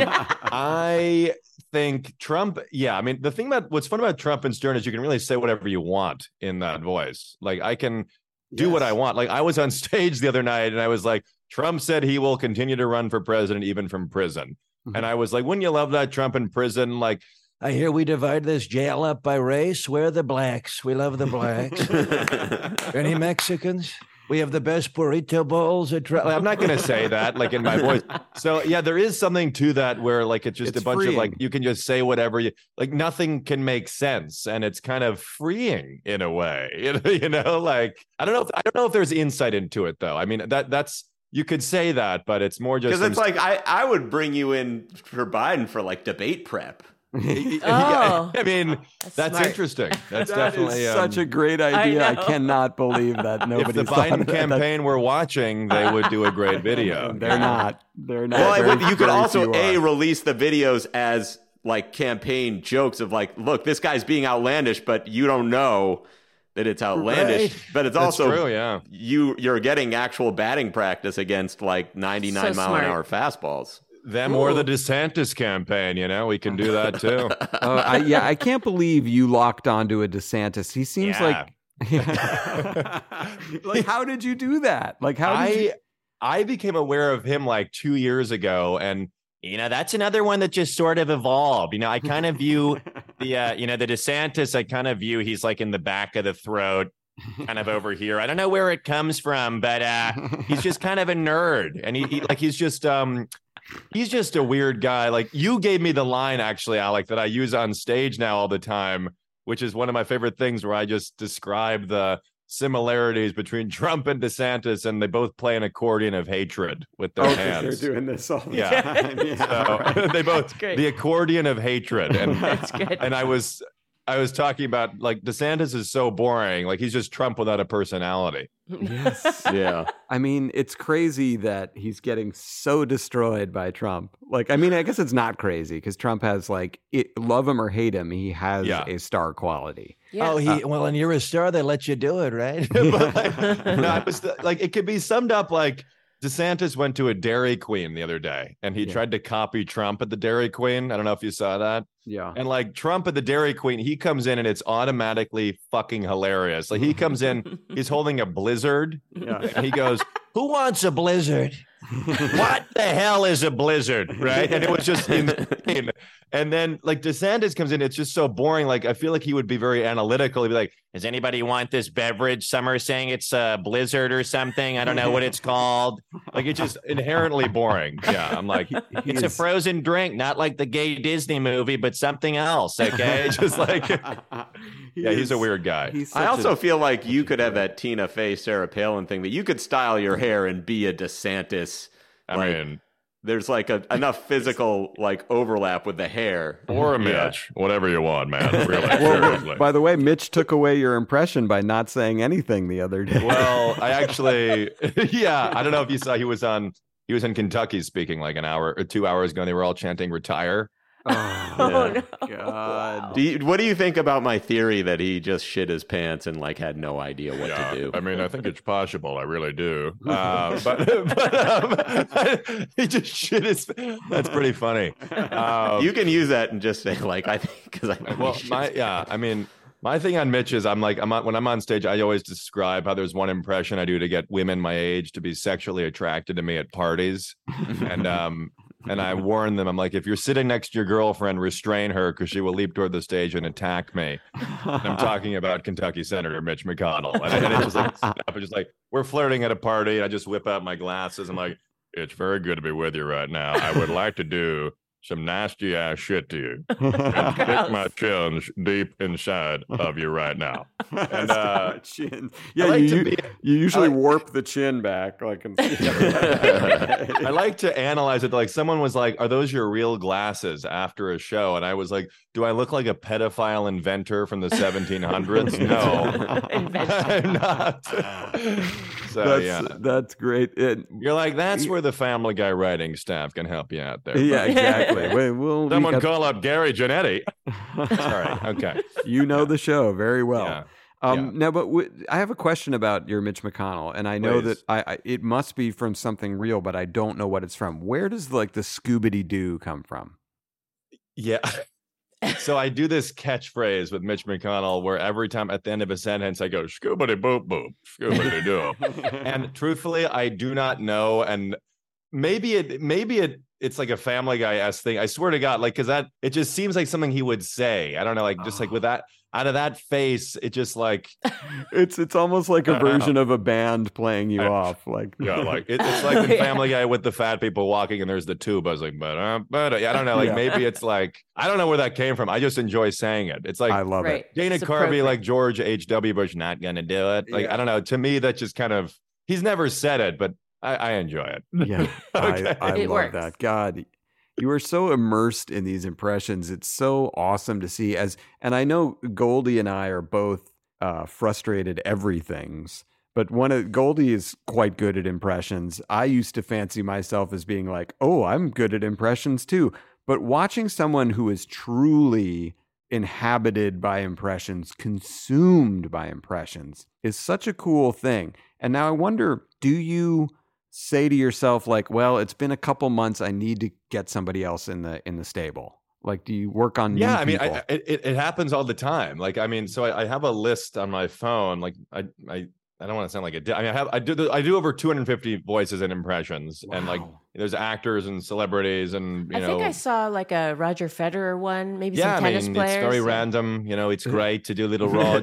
I think Trump, I mean, the thing about what's fun about Trump and Stern is you can really say whatever you want in that voice. Like I can do what I want. Like I was on stage the other night and I was like, Trump said he will continue to run for president even from prison. And I was like, wouldn't you love that, Trump in prison? Like, I hear we divide this jail up by race. We're the blacks. We love the blacks. Any Mexicans? We have the best burrito bowls. I'm not going to say that, like in my voice. So, there is something to that where, like, it's just a bunch of, like, you can just say whatever you, like, nothing can make sense. And it's kind of freeing in a way, like, I don't know if there's insight into it, though. I mean, that's, you could say that, but it's more just because it's like I would bring you in for Biden for like debate prep. I mean, that's smart. interesting. That's That definitely is such a great idea. I cannot believe that nobody. If the Biden campaign were watching, they would do a great video. They're not. They're not. Well, you could also release the videos as like campaign jokes of like, look, this guy's being outlandish, but you don't know that it's outlandish, but it's also true, you're getting actual batting practice against like 99 mile an hour fastballs. Them or the DeSantis campaign, we can do that too. I can't believe you locked onto a DeSantis. He seems like like how did you do that? Like I became aware of him like 2 years ago, and that's another one that just sort of evolved. I kind of view the the DeSantis, I kind of view he's like in the back of the throat, kind of over here. I don't know where it comes from, but he's just kind of a nerd, and he's just a weird guy. Like you gave me the line actually, Alec, that I use on stage now all the time, which is one of my favorite things, where I just describe the similarities between Trump and DeSantis, and they both play an accordion of hatred with their hands. They're doing this all the time. So they both the accordion of hatred, and That's good. And I was talking about like DeSantis is so boring, like he's just Trump without a personality. Yes. Yeah. I mean, it's crazy that he's getting so destroyed by Trump. Like, I mean, I guess it's not crazy because Trump has love him or hate him, he has a star quality. Yeah. Oh, and you're a star. They let you do it, right? But it could be summed up like DeSantis went to a Dairy Queen the other day, and he tried to copy Trump at the Dairy Queen. I don't know if you saw that. Yeah. And like Trump at the Dairy Queen, he comes in and it's automatically fucking hilarious. Like he comes in, he's holding a blizzard, and he goes, "Who wants a blizzard?" "What the hell is a blizzard?" Right? And it was just insane. And then like DeSantis comes in, it's just so boring. Like I feel like he would be very analytical. He'd be like, "Does anybody want this beverage? Some are saying it's a blizzard or something. I don't know what it's called." Like it's just inherently boring. Yeah, I'm like, it's a frozen drink, not like the gay Disney movie, but something else. Okay, just like he's a weird guy. I also feel like you could have that Tina Fey, Sarah Palin thing, that you could style your hair and be a DeSantis. I mean, there's like enough physical like overlap with the hair. Or a Mitch, whatever you want, man. Really, seriously. By the way, Mitch took away your impression by not saying anything the other day. Well, I actually, I don't know if you saw he was in Kentucky speaking like an hour or 2 hours ago, and they were all chanting "retire." Oh, no. God. What do you think about my theory that he just shit his pants and like had no idea what to do? I mean, I think it's possible. I really do. But he just shit his. That's pretty funny. You can use that and just say like, I think because I. Well, I mean, my thing on Mitch is when I'm on stage, I always describe how there's one impression I do to get women my age to be sexually attracted to me at parties, and I warn them. I'm like, if you're sitting next to your girlfriend, restrain her because she will leap toward the stage and attack me. And I'm talking about Kentucky Senator Mitch McConnell, and it's just like we're flirting at a party, and I just whip out my glasses. I'm like, it's very good to be with you right now. I would like to do some nasty ass shit to you and stick my chin deep inside of you right now. And chin. Yeah, you usually warp the chin back like. I like to analyze it. Like someone was like, "Are those your real glasses?" after a show, and I was like, "Do I look like a pedophile inventor from the 1700s?" No, I'm not. So that's great. You're like, that's where the Family Guy writing staff can help you out there. Yeah, exactly. Someone call up Gary Janetti. Sorry. Okay. You know the show very well. No, but I have a question about your Mitch McConnell, and I know that it must be from something real, but I don't know what it's from. Where does like the Scooby-Doo come from? Yeah. So I do this catchphrase with Mitch McConnell where every time at the end of a sentence I go scoobity boop boop, scoobity doo. And truthfully, I do not know. And maybe it's like a Family Guy-esque thing. I swear to God, like, because it just seems like something he would say. I don't know, like just like with that out of that face, it just like it's almost like a version of a band playing you off. Like like it's like the Family Guy with the fat people walking and there's the tube. I was like, but I don't know, like maybe it's like I don't know where that came from. I just enjoy saying it. It's like I love it. Dana Carvey, like George H.W. Bush, not gonna do it. Like I don't know. To me, that just kind of he's never said it, but I enjoy it. Yeah, okay. I love works. that. God, you are so immersed in these impressions. It's so awesome to see. And I know Goldie and I are both frustrated everythings, but Goldie is quite good at impressions. I used to fancy myself as being like, oh, I'm good at impressions too. But watching someone who is truly inhabited by impressions, consumed by impressions, is such a cool thing. And now I wonder, do you say to yourself like, well, it's been a couple months, I need to get somebody else in the stable? Like, do you work on new people? It happens all the time. Like, I mean, so I have a list on my phone. Like, I don't want to sound like I do over 250 voices and impressions. Wow. And like there's actors and celebrities and I think I saw like a Roger Federer one, maybe some tennis players. It's very random. You know, it's great to do little Rog.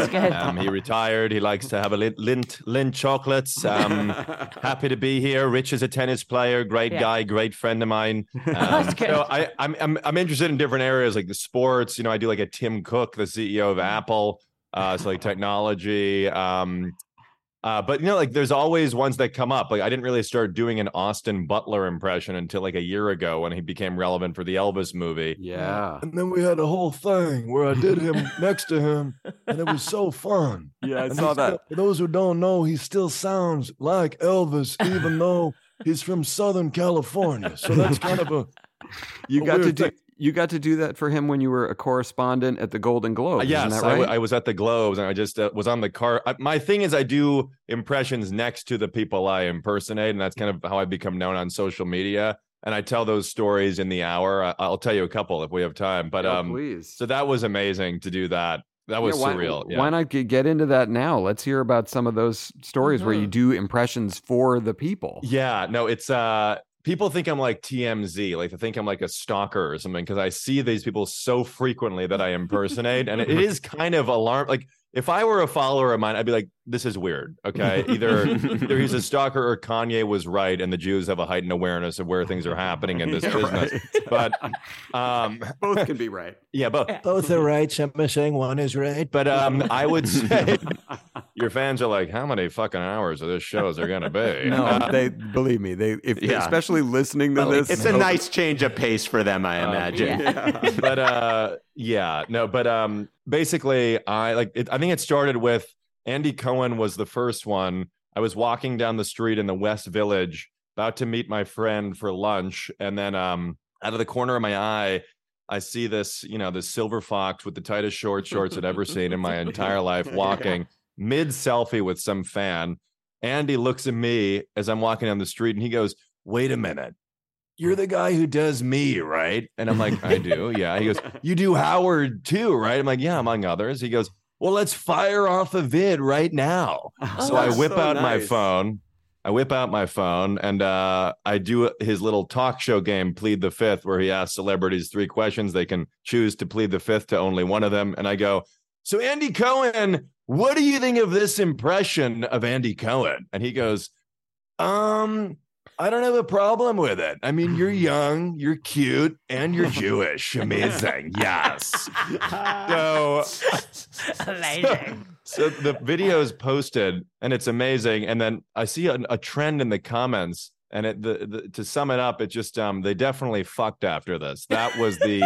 He retired. He likes to have a Lindt chocolates. Happy to be here. Rich is a tennis player, great guy, great friend of mine. So I'm interested in different areas like the sports. You know, I do like a Tim Cook, the CEO of Apple. So like technology, but you know, like there's always ones that come up. Like I didn't really start doing an Austin Butler impression until like a year ago when he became relevant for the Elvis movie. Yeah. And then we had a whole thing where I did him next to him, and it was so fun. Yeah, I saw that. For those who don't know, he still sounds like Elvis, even though he's from Southern California. So that's kind of You got to do that for him when you were a correspondent at the Golden Globes. Yes, isn't that right? I was at the Globes, and I just was on the car. My thing is I do impressions next to the people I impersonate, and that's kind of how I become known on social media. And I tell those stories in the hour. I'll tell you a couple if we have time. But please. So that was amazing to do that. That was surreal. Why not get into that now? Let's hear about some of those stories where you do impressions for the people. Yeah, no, it's people think I'm like TMZ, like they think I'm like a stalker or something because I see these people so frequently that I impersonate, and it is kind of alarm. Like if I were a follower of mine, I'd be like, "This is weird." Okay, either he's a stalker or Kanye was right, and the Jews have a heightened awareness of where things are happening in this business. Right. But both can be right. Yeah, both are right. Some are saying one is right. But I would say your fans are like, "How many fucking hours of this show is there going to be?" No, they believe me. Especially listening to this, it's a nice change of pace for them, I imagine. But basically, I think it started with Andy Cohen was the first one. I was walking down the street in the West Village, about to meet my friend for lunch, and then out of the corner of my eye, I see this, this silver fox with the tightest shorts I'd ever seen in my entire life, walking mid selfie with some fan. Andy looks at me as I'm walking down the street and he goes, "Wait a minute. You're the guy who does me, right?" And I'm like, "I do, yeah." He goes, "You do Howard too, right?" I'm like, "Yeah, among others." He goes, "Well, let's fire off a vid right now." So I whip out my phone. And I do his little talk show game, Plead the Fifth, where he asks celebrities 3 questions. They can choose to plead the fifth to only one of them. And I go, "So Andy Cohen, what do you think of this impression of Andy Cohen?" And he goes, "I don't have a problem with it. I mean, you're young, you're cute, and you're Jewish. Amazing. Yes." So amazing. So the video is posted and it's amazing. And then I see a trend in the comments. And to sum it up, it just they definitely fucked after this. That was the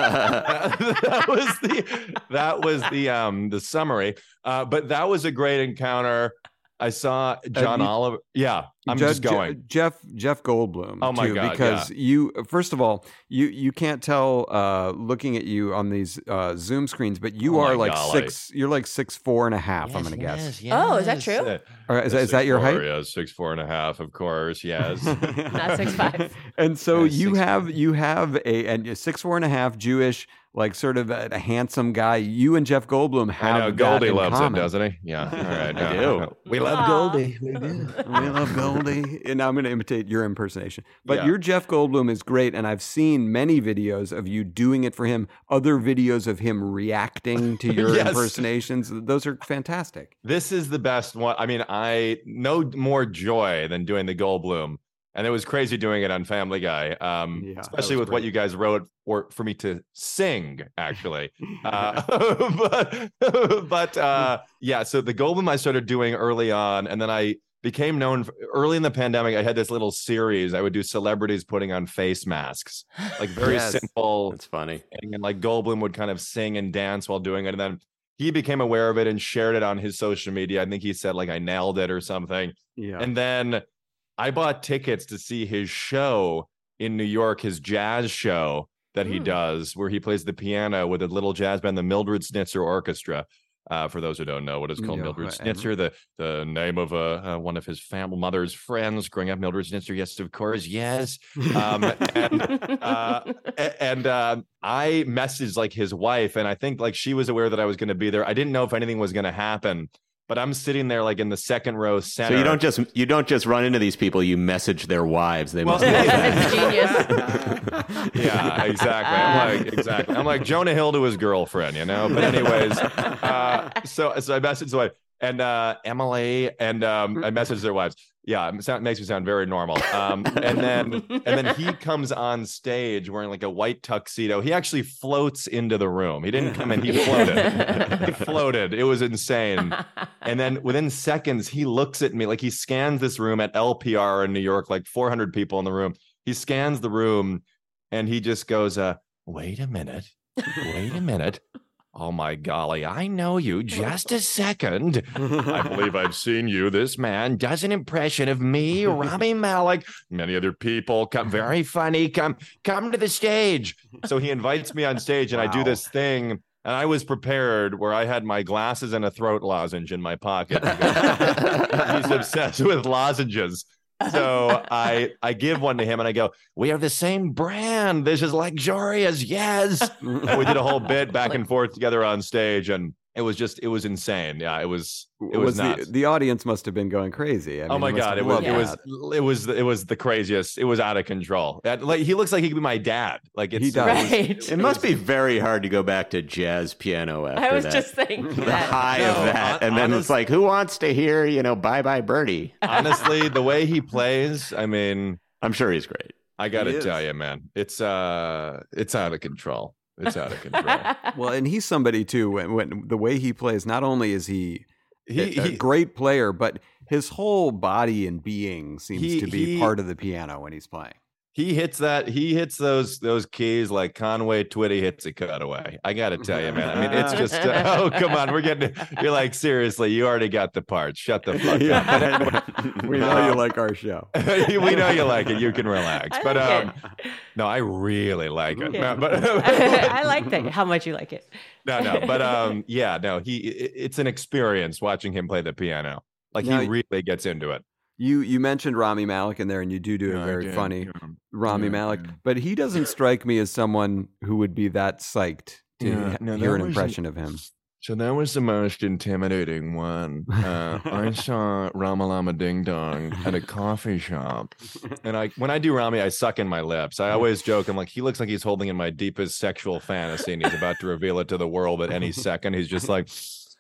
summary. But that was a great encounter. I saw John Oliver. Yeah, I'm just going. Jeff Goldblum. Oh my God! Because you, first of all, you can't tell looking at you on these Zoom screens, but you are like golly. You're like 6'4.5". Yes, I'm gonna guess. Yes. Oh, is that true? Is that your height? Yeah, 6'4.5", of course. Yes. Not 6'5". And so you have a 6'4.5" Jewish, like sort of a handsome guy. You and Jeff Goldblum have. I know Goldie loves common. it, doesn't he? Yeah. All right. I do. We love Goldie. We do. We love Goldie. And I'm going to imitate your impersonation. But your Jeff Goldblum is great, and I've seen many videos of you doing it for him, other videos of him reacting to your impersonations. Those are fantastic. This is the best one. I mean, I no more joy than doing the Goldblum. And it was crazy doing it on Family Guy, especially with what you guys wrote for me to sing, actually. So the Goldblum I started doing early on, and then I became known early in the pandemic. I had this little series. I would do celebrities putting on face masks, like very simple. That's funny. And like Goldblum would kind of sing and dance while doing it. And then he became aware of it and shared it on his social media. I think he said like I nailed it or something. Yeah. And then I bought tickets to see his show in New York, his jazz show that he does, where he plays the piano with a little jazz band, the Mildred Snitzer Orchestra. For those who don't know what it's called, Mildred Snitzer, the name of one of his mother's friends growing up, Mildred Snitzer. Yes, of course, yes. And I messaged like his wife, and I think like she was aware that I was going to be there. I didn't know if anything was going to happen. But I'm sitting there like in the second row center. So you don't just run into these people. You message their wives. They must. Genius. Yeah, exactly. I'm like Jonah Hill to his girlfriend, But anyways, so I messaged the wife and Emily, and I messaged their wives. Yeah, it makes me sound very normal. And then he comes on stage wearing like a white tuxedo. He actually floats into the room. He didn't come in. He floated. He floated. It was insane. And then within seconds, he looks at me like he scans this room at LPR in New York, like 400 people in the room. He scans the room and he just goes, wait a minute. Oh, my golly, I know you. Just a second. I believe I've seen you. This man does an impression of me, Rami Malek, many other people. Very funny. Come to the stage. So he invites me on stage, and I do this thing. And I was prepared where I had my glasses and a throat lozenge in my pocket. He's obsessed with lozenges. So I give one to him and I go, we have the same brand. This is luxurious. Yes. And we did a whole bit back and forth together on stage. And it was insane. Yeah, it was nuts. The audience must have been going crazy. I mean, oh my God. It was the craziest. It was out of control. Like, he looks like he could be my dad. Like he does. Right. It must be very hard to go back to jazz piano after that. I was just thinking the high of that. And then it's like, who wants to hear, Bye Bye Birdie? Honestly, the way he plays, I mean, I'm sure he's great. I got to tell you, man, it's out of control. It's out of control. Well, and he's somebody too. When the way he plays, not only is he a great player, but his whole body and being seems to be part of the piano when he's playing. He hits those keys like Conway Twitty hits a cutaway. I got to tell you, man. I mean, it's just oh come on, you're like seriously, you already got the parts. Shut the fuck up. We know you like our show. We know you like it. You can relax. I But like no, I really like it. Yeah. No, but I like that. How much you like it? no, but yeah, no, it's an experience watching him play the piano. Like Now, he really gets into it. You mentioned Rami Malek in there, and you do Yeah, it I very did, funny, yeah. Rami Yeah, Malek. yeah. But he doesn't strike me as someone who would be that psyched to Yeah, no, hear that an was- impression of him. So that was the most intimidating one. I saw Ramalama Ding Dong at a coffee shop. And when I do Rami, I suck in my lips. I always joke, I'm like, he looks like he's holding in my deepest sexual fantasy and he's about to reveal it to the world at any second. He's just like,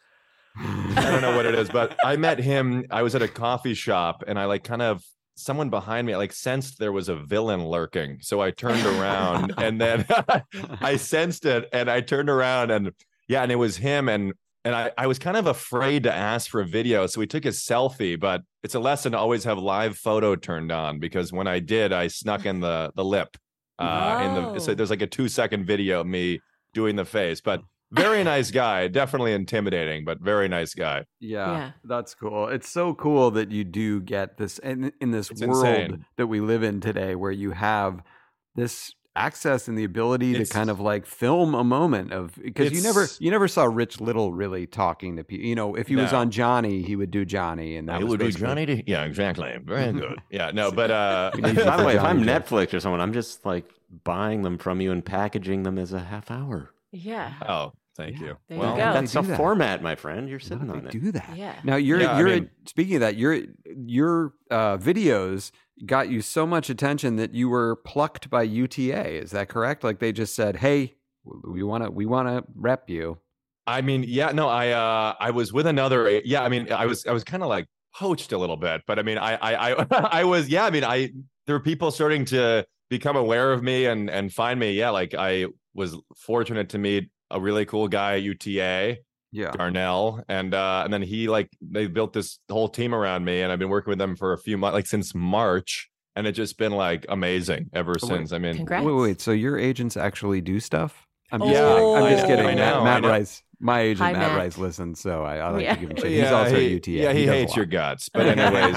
I don't know what it is, but I met him. I was at a coffee shop and I like someone behind me, I like sensed there was a villain lurking. So I turned around and then I sensed it and I turned around and it was him. And I was kind of afraid to ask for a video. So we took a selfie, but it's a lesson to always have live photo turned on because when I did, I snuck in the lip so there's like a 2-second video of me doing the face, but very nice guy, definitely intimidating, but very nice guy. Yeah, that's cool. It's so cool that you do get this in this It's world insane. that we live in today where you have this access and the ability to kind of like film a moment of because you never saw Rich Little really talking to people. You know, if he was No. on Johnny, he would do Johnny, and that He was would do basically- Johnny. Yeah, exactly. Very good. Yeah, no, but By the way, if I'm Johnny Depp. Netflix or someone, I'm just like buying them from you and packaging them as a half hour. Yeah. Oh, thank you. There Well, you go. that's a do that? format, my friend. You're sitting on it. do that. Yeah. Now speaking of that, your videos got you so much attention that you were plucked by UTA. Is that correct? Like they just said, "Hey, we want to rep you." I mean, yeah, no, I was with another. Yeah, I mean, I was kind of like poached a little bit, but I mean, I was. Yeah, I mean, there were people starting to become aware of me and find me. Yeah, like I was fortunate to meet a really cool guy at UTA. Yeah. Darnell, and then they built this whole team around me, and I've been working with them for a few months, like since March, and it's just been like amazing ever since. I mean, Congrats. Wait. So your agents actually do stuff? I'm just Yeah, kidding. I'm just I kidding. know, Matt I know. Rice, my agent Hi, Matt Matt. Rice listens, so I like Yeah. to give him shit. He's also at UTA. Yeah, he does a hates lot. your guts. But anyways,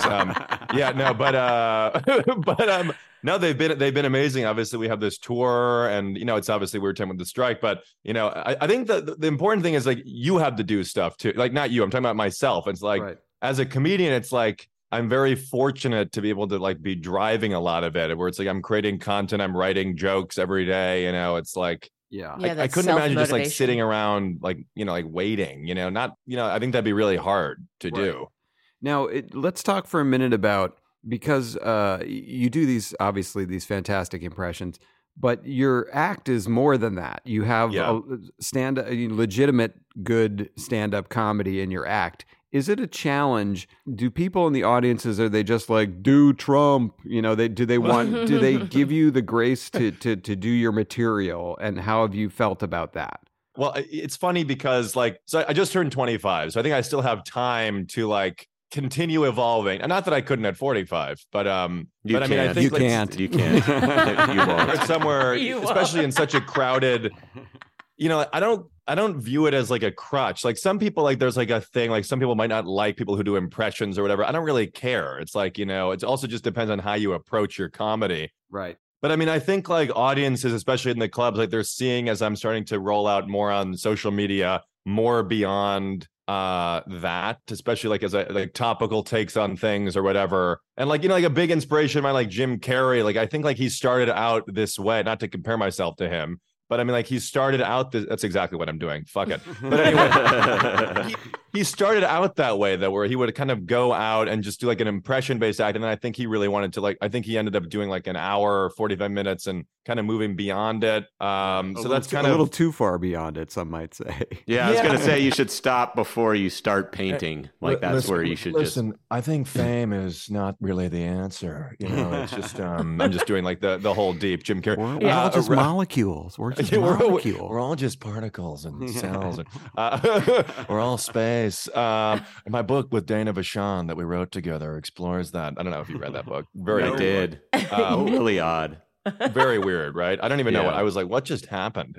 no, they've been amazing. Obviously, we have this tour, and it's obviously weird time with the strike. But I think the important thing is like you have to do stuff too. Like not you, I'm talking about myself. It's like Right. as a comedian, it's like I'm very fortunate to be able to like be driving a lot of it. Where it's like I'm creating content, I'm writing jokes every day. It's like. Yeah. Yeah, I that's couldn't imagine just like self-motivation. sitting around like waiting, I think that'd be really hard to do. Now, let's talk for a minute about because you do these fantastic impressions, but your act is more than that. You have a legitimate good stand-up comedy in your act. Is it a challenge? Do people in the audiences are they just like do Trump? Do they give you the grace to do your material? And how have you felt about that? Well, it's funny because so I just turned 25, so I think I still have time to like continue evolving. And not that I couldn't at 45, but I mean, I think You can't. You can't. You won't. or somewhere, You won't. especially in such a crowded. I don't view it as like a crutch. Like some people, like there's like a thing, like some people might not like people who do impressions or whatever. I don't really care. It's like, it also just depends on how you approach your comedy. Right. But I mean, I think like audiences, especially in the clubs, like they're seeing as I'm starting to roll out more on social media, more beyond that, especially like as like topical takes on things or whatever. And like, like a big inspiration of mine, like Jim Carrey, like I think like he started out this way, not to compare myself to him. But I mean, like he started out. That's exactly what I'm doing. Fuck it. But anyway, he started out that way, though, where he would kind of go out and just do like an impression-based act. And then I think he really wanted to I think he ended up doing like an hour or 45 minutes and kind of moving beyond it. So that's kind a of little too far beyond it, some might say. Yeah, I was going to say you should stop before you start painting. Like that's where you should listen. I think fame is not really the answer. It's just I'm just doing like the whole deep Jim Carrey. We're all just molecules. We're just molecules. We're all just particles and cells. We're all space. My book with Dana Vachon that we wrote together explores that. I don't know if you read that book. I did. Really odd. very weird, right? I don't even know what I was like. What just happened?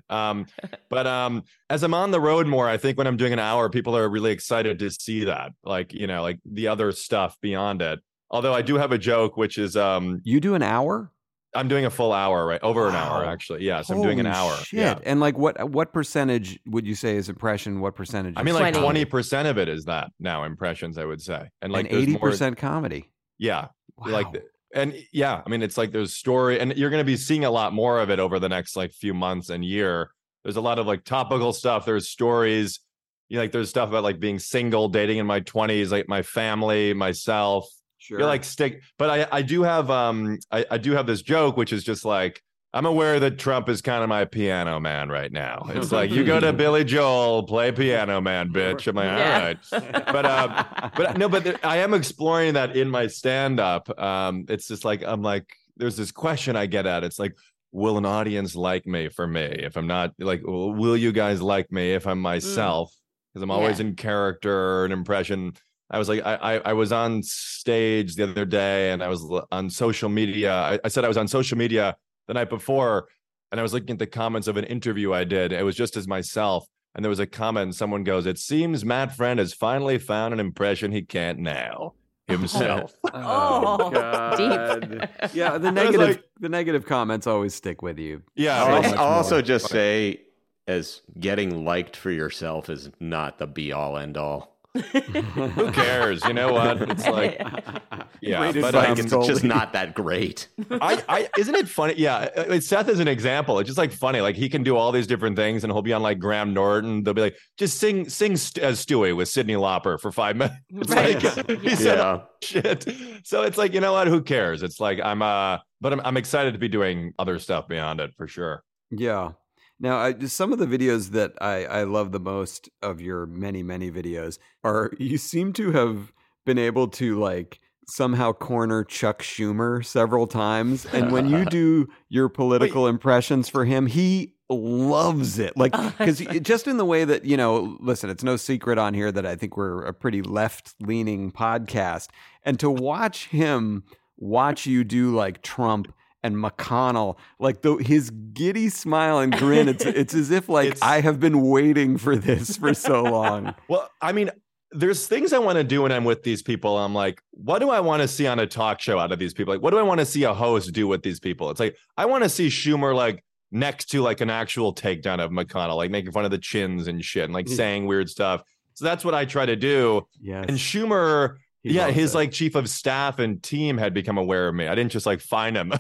But as I'm on the road more, I think when I'm doing an hour, people are really excited to see that, like like the other stuff beyond it. Although I do have a joke, which is you do an hour. I'm doing a full hour, right? Over an hour, actually. Yes, I'm doing an hour. Shit. Yeah. And like, what percentage would you say is impression? What percentage? I mean, like 20% of it is that now impressions, I would say, and like 80% comedy. Yeah, wow. like, and yeah, I mean, it's like there's story, and you're going to be seeing a lot more of it over the next like few months and year. There's a lot of like topical stuff. There's stories, like there's stuff about like being single, dating in my 20s, like my family, myself. Sure. You're like but I do have I do have this joke, which is just like, I'm aware that Trump is kind of my piano man right now. It's like, you go to Billy Joel, play piano man, bitch. I'm like, all right. But I am exploring that in my stand-up. It's just like, I'm like, there's this question I get at. It's like, will an audience like me for me? If I'm not like, will you guys like me if I'm myself? Because I'm always in character and impression. I was like, I was on stage the other day and I was on social media. I said I was on social media the night before, and I was looking at the comments of an interview I did. It was just as myself. And there was a comment, and someone goes, "It seems Matt Friend has finally found an impression he can't nail himself." Oh, deep. Yeah, the negative comments always stick with you. Yeah. I'll also just say, as getting liked for yourself is not the be all end all. Who cares? You know what? It's like, yeah, but it's just not that great. I isn't it funny? Yeah, Seth is an example. It's just like funny. Like he can do all these different things, and he'll be on like Graham Norton. They'll be like, just sing as Stewie with Cyndi Lauper for 5 minutes. It's like he said shit. So it's like, you know what? Who cares? It's like I'm excited to be doing other stuff beyond it for sure. Yeah. Now, some of the videos that I love the most of your many, many videos are, you seem to have been able to like somehow corner Chuck Schumer several times. And when you do your political impressions for him, he loves it. Like, because just in the way that, listen, it's no secret on here that I think we're a pretty left-leaning podcast. And to watch you do like Trump and McConnell, like his giddy smile and grin, it's as if like I have been waiting for this for so long. Well, I mean, there's things I want to do when I'm with these people. I'm like, what do I want to see on a talk show out of these people? Like, what do I want to see a host do with these people? It's like, I want to see Schumer like next to like an actual takedown of McConnell, like making fun of the chins and shit and like saying weird stuff. So that's what I try to do. Yes. And Schumer, his like chief of staff and team had become aware of me. I didn't just like find him.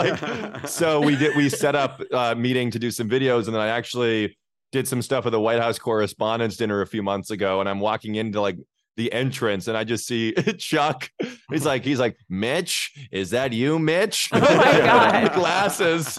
So we set up a meeting to do some videos, and then I actually did some stuff at the White House Correspondents' Dinner a few months ago, and I'm walking into like the entrance, and I just see Chuck. He's like, Mitch, is that you, Mitch? Oh my God. Glasses.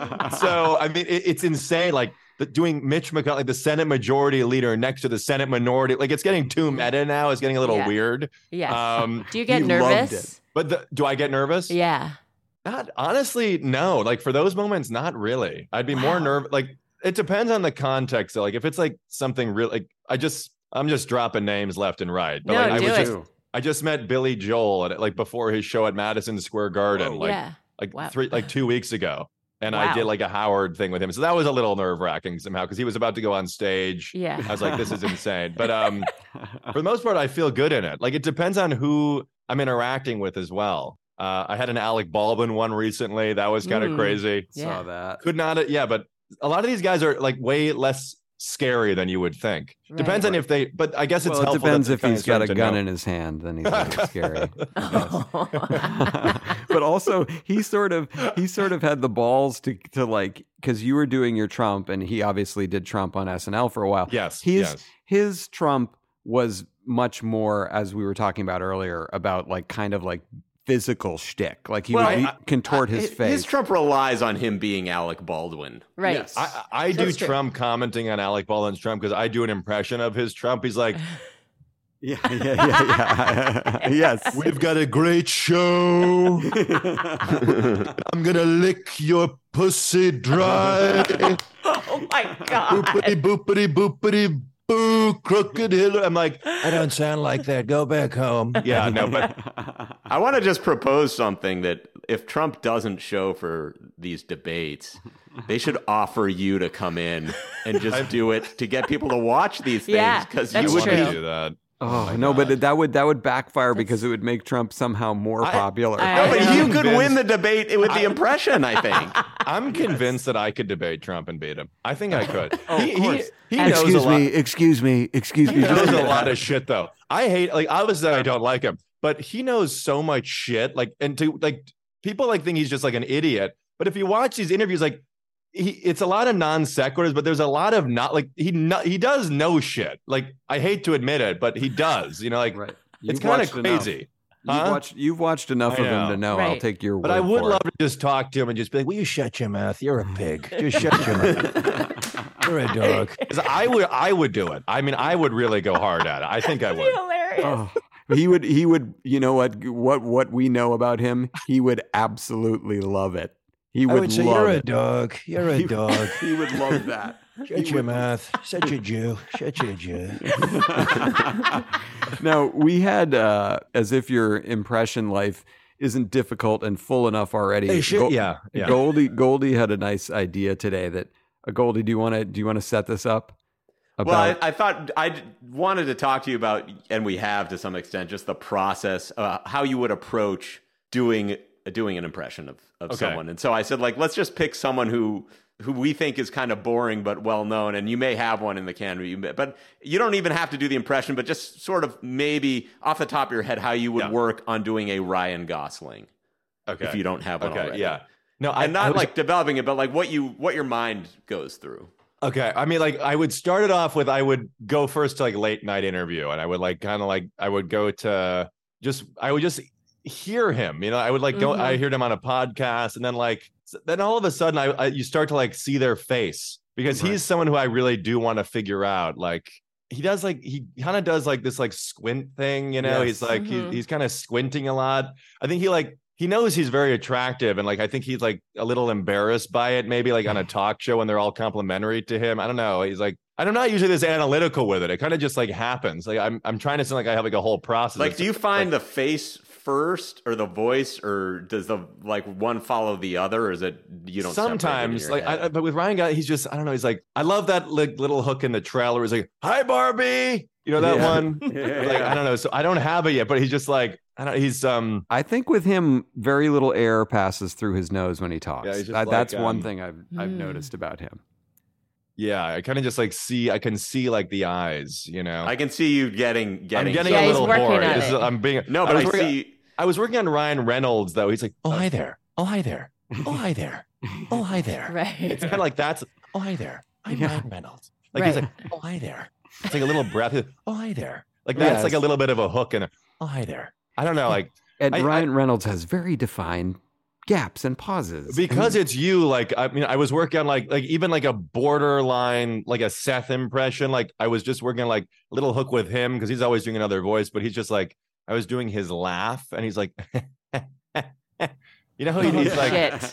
So I mean, it's insane. Like doing Mitch McConnell, like the Senate Majority Leader next to the Senate Minority, like it's getting too meta now. It's getting a little weird. Yes. Do you get nervous? But do I get nervous? Yeah. Not honestly, no. Like for those moments, not really. I'd be more nervous. Like it depends on the context. So, like if it's like something real, like I'm just dropping names left and right. But I just met Billy Joel at like before his show at Madison Square Garden, 2 weeks ago. And I did like a Howard thing with him. So that was a little nerve-wracking somehow because he was about to go on stage. Yeah. I was like, this is insane. But for the most part, I feel good in it. Like it depends on who I'm interacting with as well. I had an Alec Baldwin one recently. That was kind of crazy. Saw that. Could not, but a lot of these guys are like way less scary than you would think. Right. Depends on if they, but I guess it's helpful. It depends if he's got a gun in his hand, then he's not scary. But also he sort of had the balls to like, because you were doing your Trump and he obviously did Trump on SNL for a while. Yes. His Trump was much more, as we were talking about earlier, about like kind of like physical shtick. Like he would contort his face. His Trump relies on him being Alec Baldwin. Right. Yes. I do Trump commenting on Alec Baldwin's Trump because I do an impression of his Trump. He's like, yeah. Yes. We've got a great show. I'm going to lick your pussy dry. Oh my God. Boopity, boopity, boopity, boo, crooked hill. I'm like, I don't sound like that. Go back home. Yeah, no, but I want to just propose something that if Trump doesn't show for these debates, they should offer you to come in and just do it to get people to watch these things, because you would do that. Oh no, but that would backfire because it would make Trump somehow more popular. But you could win the debate with the impression, I think. I'm convinced that I could debate Trump and beat him. I think I could. He Excuse me. He knows a lot of shit, though. I hate, like, obviously I don't like him, but he knows so much shit. Like, and to like people like think he's just like an idiot. But if you watch these interviews, like, it's a lot of non sequiturs, but there's a lot of not like he does know shit. Like, I hate to admit it, but he does. You know, like it's kind of crazy. You've watched enough of him to know. Right. I'll take your word. But I would love to just talk to him and just be like, "Will you shut your mouth? You're a pig. Just shut your mouth. You're a dog." Because I would do it. I mean, I would really go hard at it. I think I would. Hilarious. Oh. He would. You know what we know about him? He would absolutely love it. He would say, love "You're it. a dog. You're a dog." He would love that. Shut your mouth. Shut your Jew. Shut your Jew. Now, we had, as if your impression life isn't difficult and full enough already. Yeah. Goldie had a nice idea today that, Goldie, do you want to set this up? Well, I thought I wanted to talk to you about, and we have to some extent, just the process, how you would approach doing an impression of someone. And so I said, like, let's just pick someone who we think is kind of boring but well known, and you may have one in the can, but you don't even have to do the impression, but just sort of maybe off the top of your head how you would work on doing a Ryan Gosling. Okay. If you don't have one already. Yeah. No, and not like developing it, but like what your mind goes through. Okay. I mean, like, I would start it off with, I would go first to like late night interview, and I would like kind of like, I would just hear him, you know, I would like go, I heard him on a podcast, and then all of a sudden you start to like see their face, because he's someone who I really do want to figure out. Like, he kind of does like this like squint thing, you know. He's like he's kind of squinting a lot. I think he knows he's very attractive, and like I think he's like a little embarrassed by it, maybe like on a talk show when they're all complimentary to him. I don't know. He's like, I'm not usually this analytical with it. It kind of just like happens. Like I'm trying to sound like I have like a whole process. Like, do you find the face first or the voice, or does the like one follow the other, or is it you don't sometimes like but with Ryan Guy, he's just, I don't know, he's like, I love that like little hook in the trailer. He's like, "Hi Barbie," you know that one. Like, I don't know, so I don't have it yet, but he's just like, I don't know, he's I think with him very little air passes through his nose when he talks. Yeah, he's just that's one thing I've noticed about him. Yeah, I kind of just like I can see like the eyes, you know. I can see you getting I'm getting a little bored. I was working on Ryan Reynolds though. He's like, "Oh, hi there. Oh, hi there. Oh, hi there. Oh, hi there." Right. It's kind of like that's, "Oh, hi there. I'm Ryan Reynolds." Like he's like, "Oh, hi there." It's like a little breath. "Oh, hi there." Like that's like a little bit of a hook and "Oh, hi there." I don't know, like, and Ryan Reynolds has very defined gaps and pauses because it's you. Like, I mean, I was working on like even like a borderline like a Seth impression. Like, I was just working on like a little hook with him because he's always doing another voice, but he's just like, I was doing his laugh, and he's like, you know, he's like,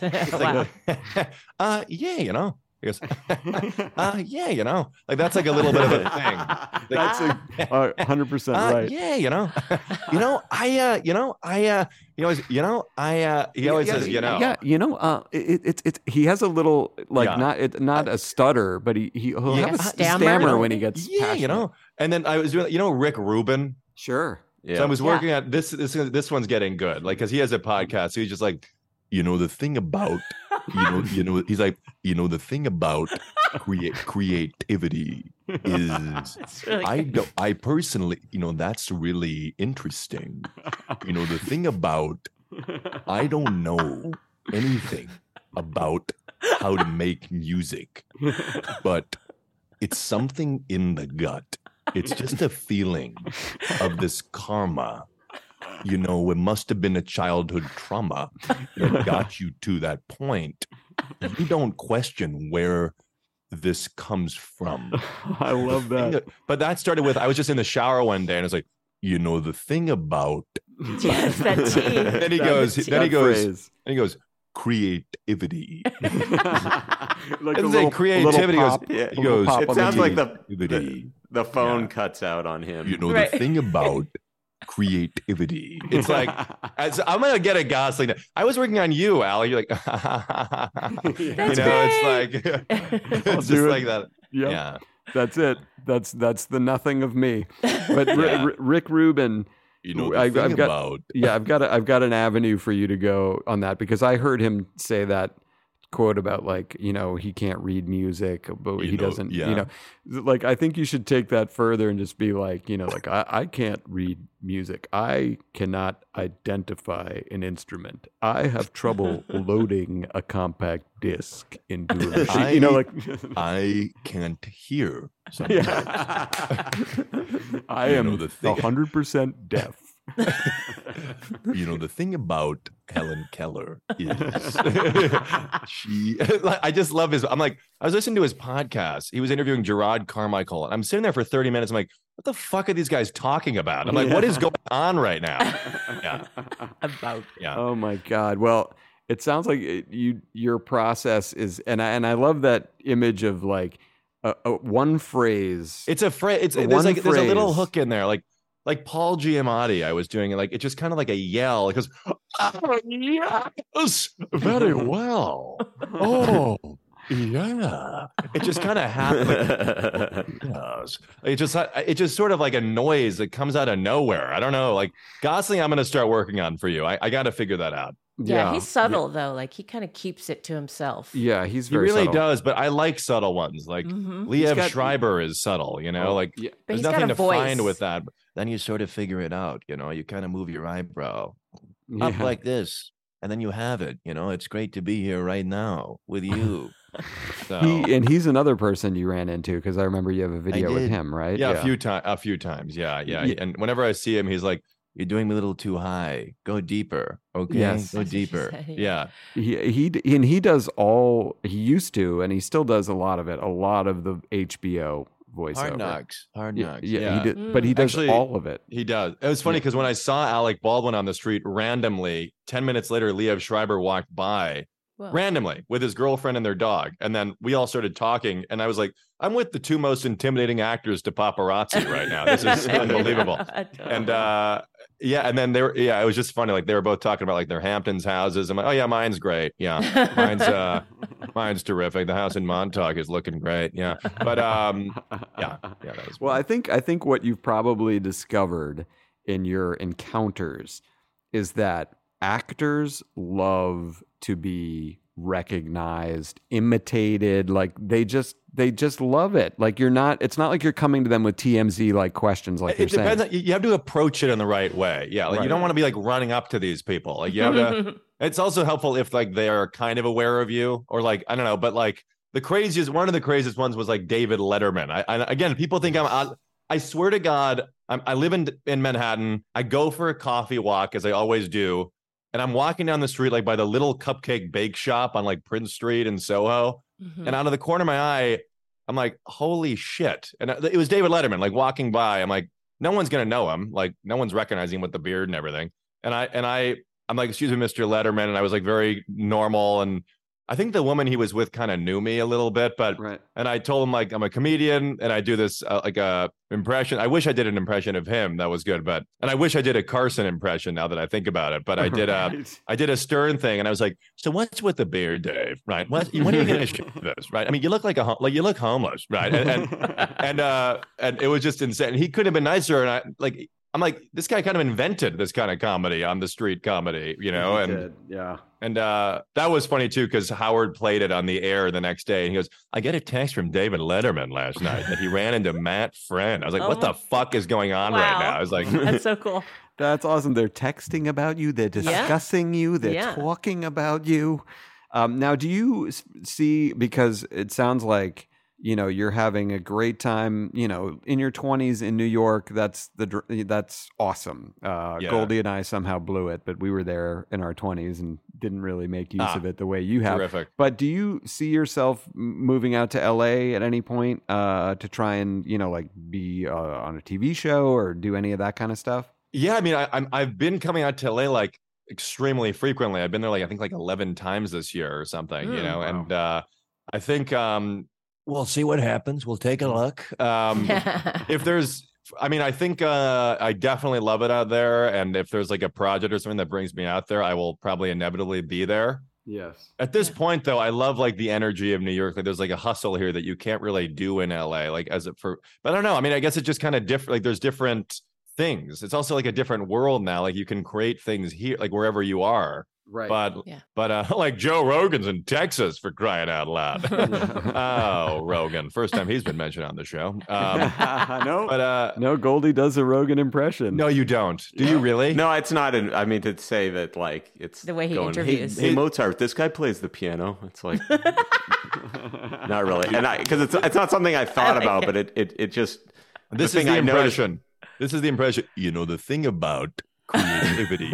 yeah, you know. He goes, yeah, you know, like that's like a little bit of a thing. Like, that's 100% right. Yeah, you know, he always says, you know, yeah, you know, it's he has a little like not a stutter, but he'll have a stammer when he gets passionate. You know. And then I was doing, you know, Rick Rubin. Sure. Yeah. So I was working at this one's getting good, like, because he has a podcast. So he's just like, you know, the thing about, you know, he's like, you know, the thing about creativity is, really I personally, you know, that's really interesting. You know, the thing about, I don't know anything about how to make music, but it's something in the gut. It's just a feeling of this karma. You know, it must have been a childhood trauma that got you to that point. You don't question where this comes from. I love that. But that started with, I was just in the shower one day, and I was like, you know, the thing about. Yes, that T. Then he goes, creativity. Like doesn't say creativity. He goes, it sounds like the phone cuts out on him. You know, the thing about creativity. It's like, I'm going to get a Gosling. I was working on you, Al. You're like, it's like, it's just like that. Yep. Yeah. That's it. That's the nothing of me. But Rick Rubin, I've got an avenue for you to go on that, because I heard him say that quote about, like, he can't read music, but he doesn't, like, I think you should take that further and just be like, like, I can't read music. I cannot identify an instrument. I have trouble loading a compact disc into a machine. Like I can't hear sometimes. I am 100% deaf. The thing about Helen Keller is I just love his. I was listening to his podcast. He was interviewing Gerard Carmichael, and I'm sitting there for 30 minutes. I'm like, what the fuck are these guys talking about? I'm like, what is going on right now? Oh my God. Well, it sounds like your process is, and I love that image of like one phrase. It's a phrase. There's a little hook in there, like Paul Giamatti. I was doing it, like, it's just kind of like a yell. It goes, oh, yes, very well. Oh, yeah. It just kind of happens. Yes. It just sort of like a noise that comes out of nowhere. I don't know. Like, Gosling, I'm going to start working on for you. I got to figure that out. Yeah, he's subtle though. Like, he kind of keeps it to himself. Yeah, he really subtle. does. But I like subtle ones. Like Liev Schreiber is subtle. There's nothing to find with that. But then you sort of figure it out. You kind of move your eyebrow up like this, and then you have it. It's great to be here right now with you. So. He's another person you ran into, because I remember you have a video with him, right? Yeah, a few times. Yeah. And whenever I see him, he's like, "You're doing me a little too high. Go deeper, okay? Yes. Go deeper." Yeah. He does all. He used to, and he still does a lot of it. A lot of the HBO voiceover. Hard Knocks. Yeah. He did, but he does all of it. He does. It was funny because when I saw Alec Baldwin on the street randomly, 10 minutes later, Liev Schreiber walked by. Whoa. Randomly with his girlfriend and their dog. And then we all started talking, and I was like, I'm with the two most intimidating actors to paparazzi right now. This is unbelievable. And and then it was just funny. Like, they were both talking about like their Hamptons houses. I'm like, oh yeah, mine's great. Yeah. Mine's terrific. The house in Montauk is looking great. Yeah. But that was well, I think what you've probably discovered in your encounters is that actors love to be recognized, imitated. Like, they just love it. Like, it's not like you're coming to them with TMZ like questions. Like, it depends. You have to approach it in the right way. Yeah. Like, you don't want to be like running up to these people. Like, you have to, it's also helpful if like they are kind of aware of you, or like, I don't know, but like one of the craziest ones was like David Letterman. Again, people think I swear to God, I live in Manhattan. I go for a coffee walk, as I always do. And I'm walking down the street, like by the little cupcake bake shop on like Prince Street in Soho. And out of the corner of my eye, I'm like, holy shit. And it was David Letterman, like, walking by. I'm like, no one's going to know him. Like, no one's recognizing him with the beard and everything. And I'm like, excuse me, Mr. Letterman. And I was like very normal. And I think the woman he was with kind of knew me a little bit, but and I told him, like, I'm a comedian and I do this like a impression. I wish I did an impression of him. That was good. And I wish I did a Carson impression, now that I think about it. But I did a Stern thing, and I was like, so what's with the beard, Dave? Right? When are you going to shoot this? Right? I mean, you look like you look homeless, right? And it was just insane. He couldn't have been nicer. And I'm like, this guy kind of invented this kind of comedy, on the street comedy, And that was funny too, because Howard played it on the air the next day, and he goes, I get a text from David Letterman last night that he ran into Matt Friend. I was like, what the fuck is going on right now? I was like, that's so cool. That's awesome. They're texting about you. They're discussing you. They're talking about you. Now, do you see, because it sounds like, you're having a great time, in your 20s in New York. That's awesome. Goldie and I somehow blew it, but we were there in our 20s and didn't really make use of it the way you have. Terrific. But do you see yourself moving out to LA at any point to try and, be on a TV show or do any of that kind of stuff? Yeah. I mean, I've been coming out to LA like extremely frequently. I've been there I think 11 times this year or something, wow. And I think, we'll see what happens. We'll take a look. If there's I mean, I think I definitely love it out there. And if there's like a project or something that brings me out there, I will probably inevitably be there. Yes. At this point, though, I love like the energy of New York. Like there's like a hustle here that you can't really do in LA. Like but I don't know. I mean, I guess it's just kind of different. Like there's different things. It's also like a different world now. Like you can create things here, like wherever you are. Right. But like Joe Rogan's in Texas, for crying out loud. Oh, Rogan. First time he's been mentioned on the show. No, but no, Goldie does a Rogan impression. No, you don't. Do you really? No, it's not. I mean, to say that like it's the way he going, interviews. Hey, Mozart, this guy plays the piano. It's like not really, and because it's not something I thought about, but it just this is the impression. This is the impression. You know, the thing about creativity.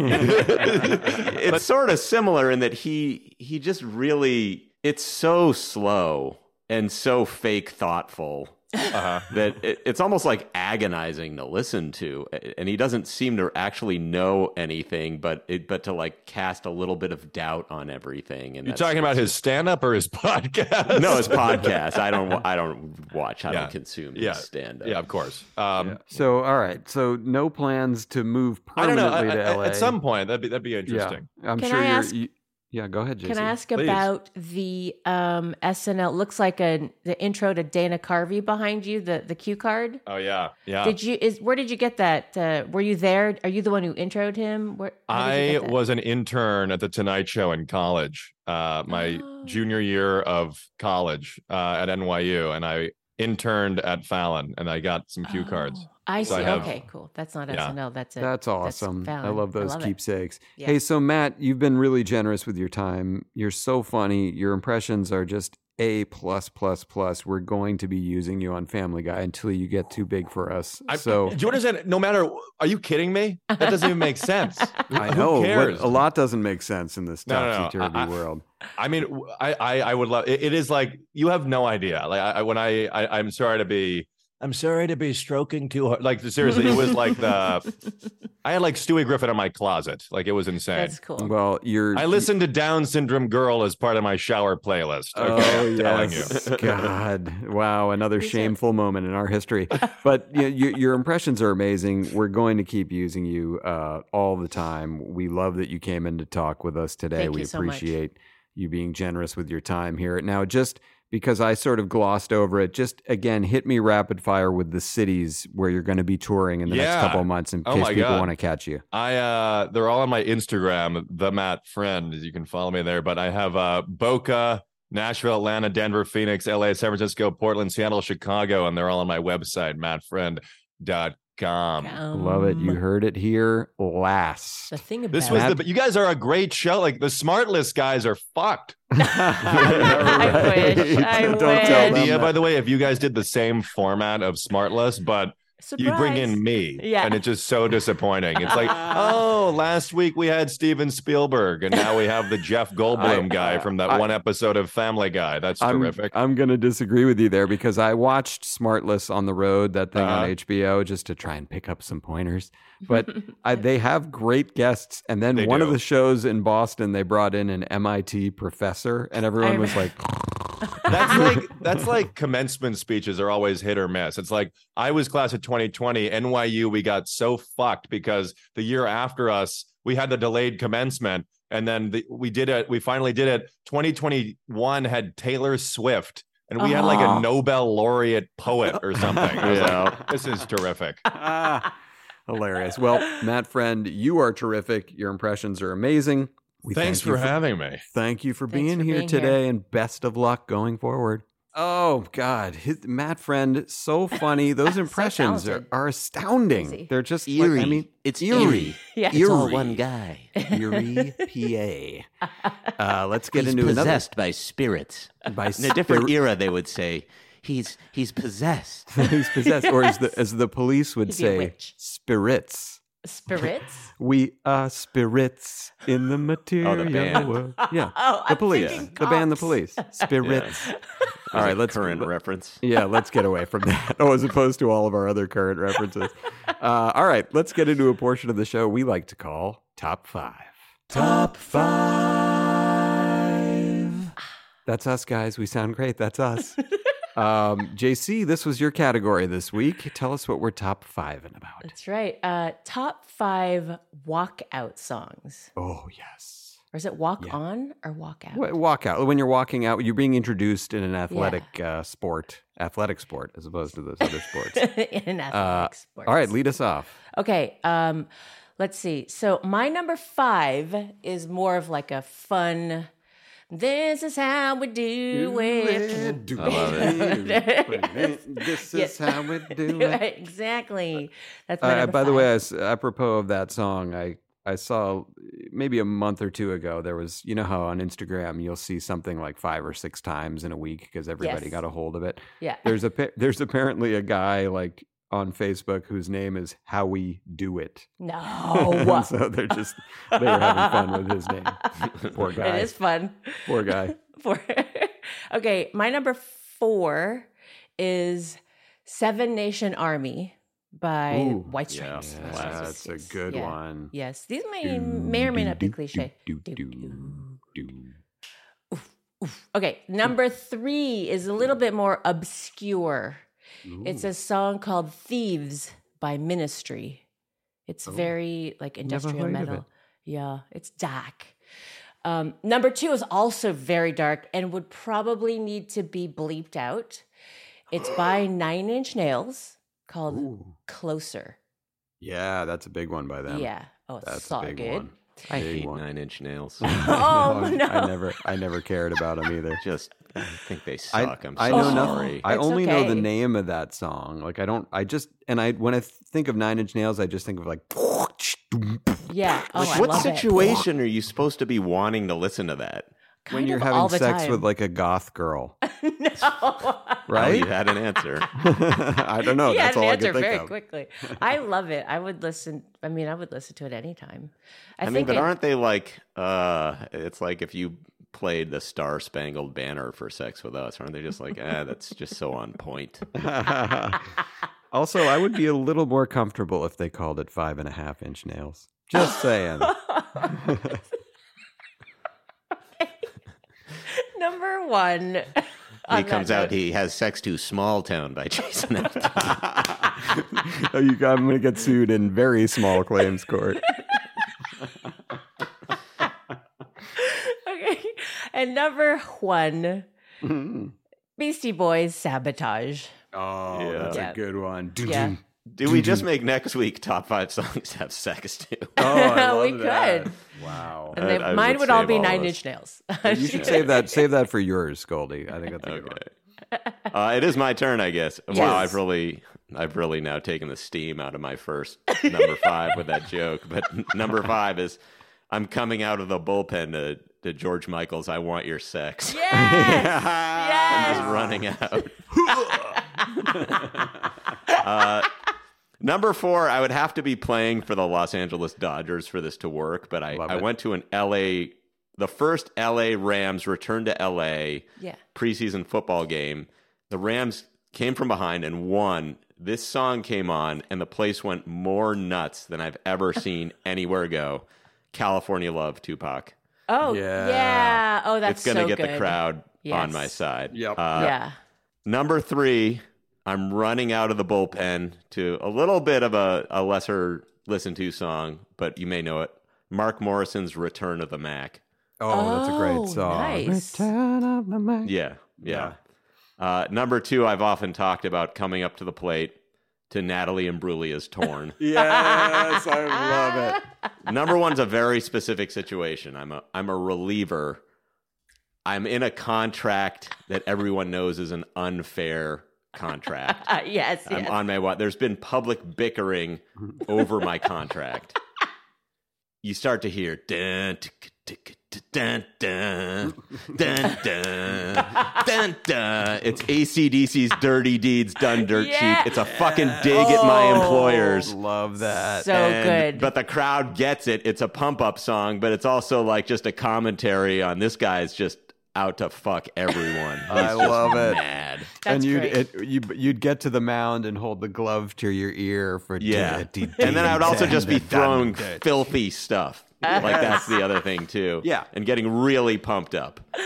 It's sort of similar in that he just really, it's so slow and so fake thoughtful that it's almost like agonizing to listen to, and he doesn't seem to actually know anything but to like cast a little bit of doubt on everything. And you're talking about his stand-up or his podcast? No, his podcast. I don't watch. I don't consume his stand-up. Yeah, of course. So all right, so no plans to move permanently to LA at some point. That'd be interesting. Yeah. I'm Can sure I you're. ask- Yeah, go ahead, JC. Can I ask Please. about the SNL? Looks like the intro to Dana Carvey behind you, the cue card. Oh yeah. Where did you get that? Were you there? Are you the one who introed him? I was an intern at the Tonight Show in college, my junior year of college at NYU, and I interned at Fallon, and I got some cue cards. I see. So I have- Okay, cool. That's not SNL. That's it. That's awesome. Fallon. I love those it. keepsakes. Yeah. Hey, so Matt, you've been really generous with your time. You're so funny. Your impressions are just A+++. We're going to be using you on Family Guy until you get too big for us. So do you understand? No matter, are you kidding me? That doesn't even make sense. I know Who cares? a lot doesn't make sense in this No. topsy-turvy world. I mean, I would love. It is like you have no idea. Like I'm sorry to be. I'm sorry to be stroking too hard. Like seriously, it was like I had like Stewie Griffin in my closet. Like it was insane. That's cool. Well, I listened to Down Syndrome Girl as part of my shower playlist. Okay, Oh, I'm telling you. yes. God. Wow. Another shameful moment in our history. But your impressions are amazing. We're going to keep using you all the time. We love that you came in to talk with us today. Thank We you so much. appreciate you being generous with your time here. Now, just because I sort of glossed over it, just again, hit me rapid fire with the cities where you're going to be touring in the next couple of months in Oh case my people God. want to catch you. They're all on my Instagram, the Matt Friend. You can follow me there. But I have Boca, Nashville, Atlanta, Denver, Phoenix, LA, San Francisco, Portland, Seattle, Chicago, and they're all on my website, mattfriend.com. Love it. You heard it here last. The thing about This was Matt- you guys are a great show. Like the smart list guys are fucked. I wish. I Don't wish. tell them Idea, that. by the way, if you guys did the same format of smart list, but you bring in me, Yeah. and it's just so disappointing. It's like, oh, last week we had Steven Spielberg, and now we have the Jeff Goldblum guy from that one episode of Family Guy. That's terrific. I'm going to disagree with you there because I watched Smartless on the Road, that thing on HBO, just to try and pick up some pointers. But they have great guests. And then They one of do. the shows in Boston, they brought in an MIT professor, and everyone was like, That's like commencement speeches are always hit or miss. It's like I was class of 2020, NYU. We got so fucked because the year after us, we had the delayed commencement, and then we did it. We finally did it. 2021 had Taylor Swift, and we had like a Nobel laureate poet or something. I was like, this is terrific. hilarious. Well, Matt Friend, you are terrific. Your impressions are amazing. Thanks for having me. Thank you for Thanks being for here being today, here. and best of luck going forward. Oh God, Matt Friend, so funny. Those impressions talented. are astounding. Crazy. They're just Eerie. Like, I mean, It's eerie. Yeah. It's all Eerie. one guy. Erie, PA. Let's get He's into possessed by spirits. By In a different era, they would say he's possessed. He's possessed, or as the police would He'd be a say, witch. spirits. Spirits? We are spirits in the material band. world. Yeah, Oh, the I'm police, thinking the band, the cops. police, spirits. All right, let's current reference. Yeah, let's get away from that. Oh, as opposed to all of our other current references. All right, let's get into a portion of the show we like to call Top 5. Top 5. That's us, guys. We sound great. That's us. JC, this was your category this week. Tell us what we're top 5 about. That's right. Top 5 walkout songs. Oh, yes. Or is it walk on or walk out? Walk out. When you're walking out, you're being introduced in an athletic sport as opposed to those other sports. In athletic sports. All right, lead us off. Okay. Let's see. So my number 5 is more of like a fun... This is how we do it. I love it. This is how we do it. Exactly. That's my number 5. By the way, apropos of that song, I saw maybe a month or two ago, there was, you know how on Instagram you'll see something like 5 or 6 times in a week because everybody got a hold of it. Yeah. There's apparently a guy like on Facebook whose name is How We Do It. No. So they were having fun with his name. Poor guy. It is fun. Poor guy. Okay, my number 4 is 7 Nation Army by White Stripes. Yeah, that's a good one. Yes, these may or may not be cliche. Okay, number 3 is a little bit more obscure. Ooh. It's a song called Thieves by Ministry. It's very like industrial metal. Yeah, it's dark. Number 2 is also very dark and would probably need to be bleeped out. It's by 9 Inch Nails called Closer. Yeah, that's a big one by them. Yeah. Oh, it's that's so a big good. One. I hate 9 Inch Nails. Oh, no. I never cared about them either. I think they suck. I know nothing. I It's only know okay. the name of that song. Like when I think of 9 Inch Nails, I just think of like. Yeah. Oh, I what love situation are you supposed to be wanting to listen to that? When you're having sex with like a goth girl. No. Right? You had an answer. I don't know. That's all I could think very of. quickly. I love it. I would listen to it anytime. But aren't they like, it's like if you played the Star Spangled Banner for Sex with Us, aren't they just like, that's just so on point? Also, I would be a little more comfortable if they called it 5.5 inch nails. Just saying. Number 1. He comes out, he has sex to Small Town by Jason Aldean. I'm going to get sued in very small claims court. Okay. And number 1, Beastie Boys, Sabotage. Oh, that's a good one. Yeah. Do we just make next week top 5 songs have sex to? Oh, I love we that. could. Wow. And mine would all be 9 Inch Nails. You should save that for yours, Goldie. I think that's a good one. It is my turn, I guess. Yes. Wow, I've really now taken the steam out of my first number 5 with that joke. But number 5 is I'm coming out of the bullpen to George Michael's I Want Your Sex. Yes! I'm just running out. Number 4, I would have to be playing for the Los Angeles Dodgers for this to work, but I went to the first LA Rams return to LA preseason football game. The Rams came from behind and won. This song came on, and the place went more nuts than I've ever seen anywhere go. California Love, Tupac. Oh, yeah. Oh, that's it's gonna so get good. the crowd Yes. on my side. Yep. Number 3, I'm running out of the bullpen to a little bit of a lesser listened to song, but you may know it. Mark Morrison's Return of the Mac. Oh, that's a great song. Nice. Return of the Mac. Yeah. Number 2, I've often talked about coming up to the plate to Natalie Imbruglia's Torn. Yes, I love it. Number 1's a very specific situation. I'm a reliever. I'm in a contract that everyone knows is an unfair contract. Yes. I'm on my way. There's been public bickering over my contract. You start to hear dun dun dun dun dun dun dun. It's AC/DC's Dirty Deeds Done Dirt Cheap. It's a fucking dig at my employers. Love that. So good. But the crowd gets it. It's a pump up song, but it's also like just a commentary on this guy's just out to fuck everyone. I love it. Mad. That's you'd get to the mound and hold the glove to your ear for And then I would also just be throwing filthy stuff. Like that's the other thing too. Yeah. And getting really pumped up.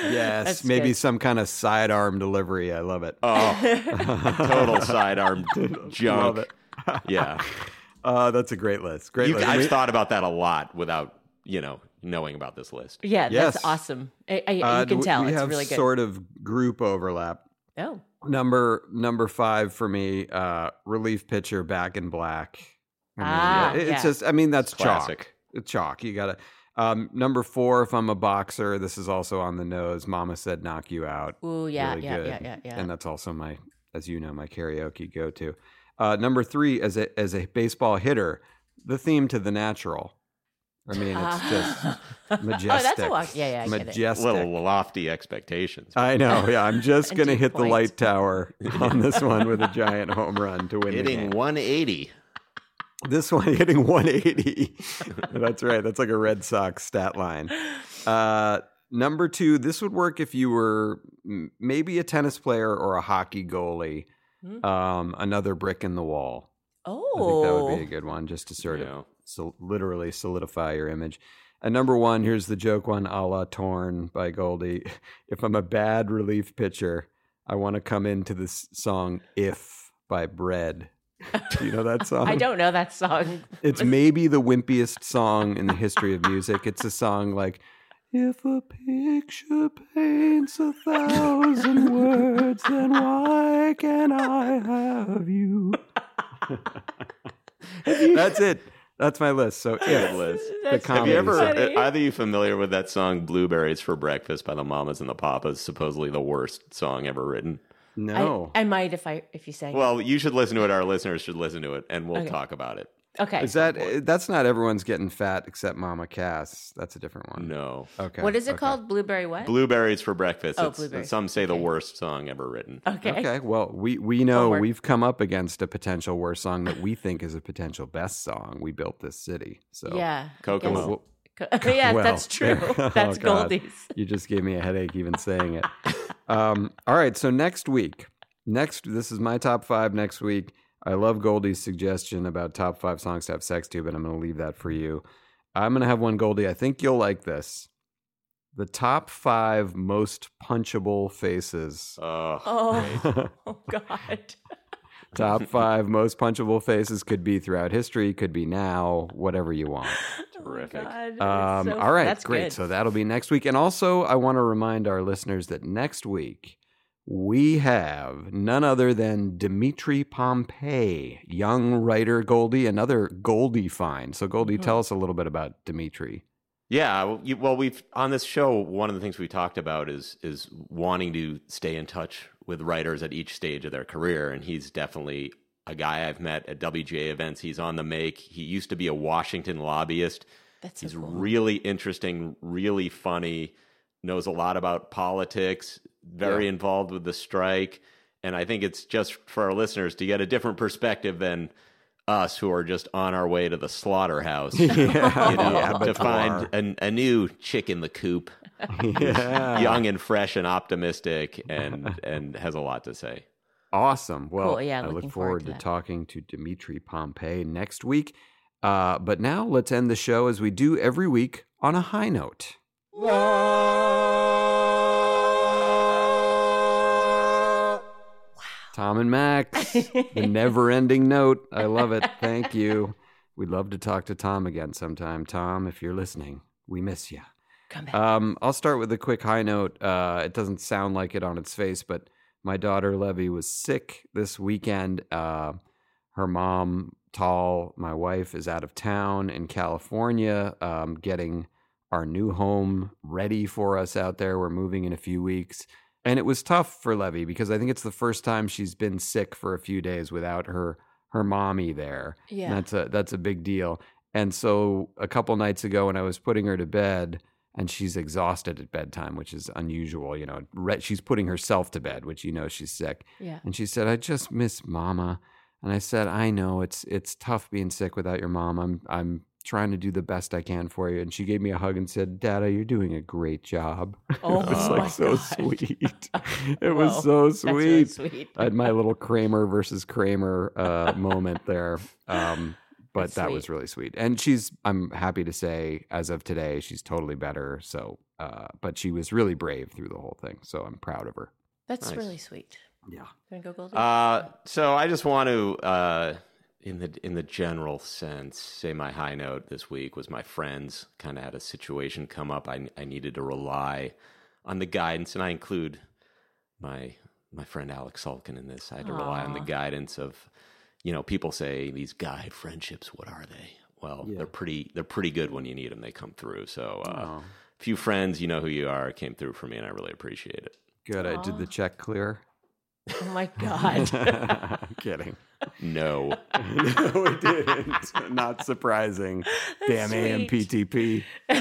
Yes, That's maybe good. some kind of sidearm delivery. I love it. Oh, total sidearm junk. Love it. Yeah. That's a great list. Great list. I've thought about that a lot without, knowing about this list. Yeah, Yes. that's awesome. You can tell we it's have really good. sort of group overlap. Oh. Number 5 for me, relief pitcher, Back in Black. It's just, that's Classic. chalk. It's chalk. You gotta. Number 4, if I'm a boxer, this is also on the nose. Mama Said Knock You Out. Ooh, yeah, Really yeah, good. yeah. And that's also my karaoke go-to. Number 3, as a baseball hitter, the theme to The Natural. It's just majestic. Oh, that's a walk. Yeah, I get it. majestic. Little lofty expectations. I know. Yeah, I'm just And gonna 2 hit the points. light tower on this one with a giant home run to win the Hitting game. 180. This one hitting 180. That's right. That's like a Red Sox stat line. Number 2, this would work if you were maybe a tennis player or a hockey goalie. Another Brick in the Wall. Oh. I think that would be a good one just to sort of literally solidify your image. And number 1, here's the joke one, a la Torn by Goldie. If I'm a bad relief pitcher, I want to come into this song If by Bread. Do you know that song? I don't know that song. It's maybe the wimpiest song in the history of music. It's a song like, if a picture paints 1,000 words, then why can't I have you? That's it. That's my list. So Good list. Have you ever, either of you familiar with that song Blueberries for Breakfast by the Mamas and the Papas, supposedly the worst song ever written? No. I might if you sang it. Well, you should listen to it. Our listeners should listen to it, and we'll talk about it. Okay. Is that's not Everyone's Getting Fat except Mama Cass? That's a different one. No. Okay. What is it called? Blueberry what? Blueberries for Breakfast. Oh, It's- Blueberries. Some say the worst song ever written. Okay. Okay. Well, we know Homework. we've come up against a potential worst song that we think is a potential best song. We built this city. So Yeah. Kokomo. Yeah, Well, that's true. oh, That's God. Goldie's. You just gave me a headache even saying it. All right. So next week, this is my top 5 next week. I love Goldie's suggestion about top 5 songs to have sex to, but I'm going to leave that for you. I'm going to have one, Goldie. I think you'll like this. The top 5 most punchable faces. Oh God. Top 5 most punchable faces could be throughout history, could be now, whatever you want. Terrific. All right, that's great. good. So that'll be next week. And also, I want to remind our listeners that next week we have none other than Dimitri Pompey, young writer Goldie, another Goldie find. So Goldie, tell us a little bit about Dimitri. Yeah, well, we've on this show. One of the things we talked about is wanting to stay in touch with writers at each stage of their career, and he's definitely a guy I've met at WGA events. He's on the make. He used to be a Washington lobbyist. That's so cool. Really interesting, really funny. Knows a lot about politics. Very involved with the strike, and I think it's just for our listeners to get a different perspective than us who are just on our way to the slaughterhouse to find a new chick in the coop, young and fresh and optimistic, and has a lot to say. Awesome. Well, Cool. Yeah, I look looking forward forward to to that. talking to Dimitri Pompey next week. But now let's end the show as we do every week on a high note. Tom and Max, the never-ending note. I love it. Thank you. We'd love to talk to Tom again sometime. Tom, if you're listening, we miss you. Come back. I'll start with a quick high note. It doesn't sound like it on its face, but my daughter Levy was sick this weekend. Her mom, Tall, my wife, is out of town in California, getting our new home ready for us out there. We're moving in a few weeks. And it was tough for Levy because I think it's the first time she's been sick for a few days without her mommy there. Yeah. And that's a big deal. And so a couple nights ago when I was putting her to bed, and she's exhausted at bedtime, which is unusual, she's putting herself to bed, which she's sick. Yeah. And she said, "I just miss Mama." And I said, "I know it's tough being sick without your mom. I'm trying to do the best I can for you." And she gave me a hug and said, "Dada, you're doing a great job." Oh, it was my so God. sweet. It Whoa, was so that's really sweet. sweet. I had my little Kramer versus Kramer moment there. but That's that was sweet. really sweet. And I'm happy to say, as of today, she's totally better. So, but she was really brave through the whole thing. So I'm proud of her. That's Nice. really sweet. Yeah. Can I go, Goldie? So I just want to, in the general sense, say my high note this week was my friends kind of had a situation come up. I needed to rely on the guidance, and I include my friend Alex Sulkin in this. I had to rely on the guidance of, people say these guy friendships. What are they? Well, they're pretty good when you need them. They come through. So a few friends, you know who you are, came through for me, and I really appreciate it. Good. I did the check clear. Oh my God. I'm kidding. No. No, it didn't. Not surprising. Damn AMPTP.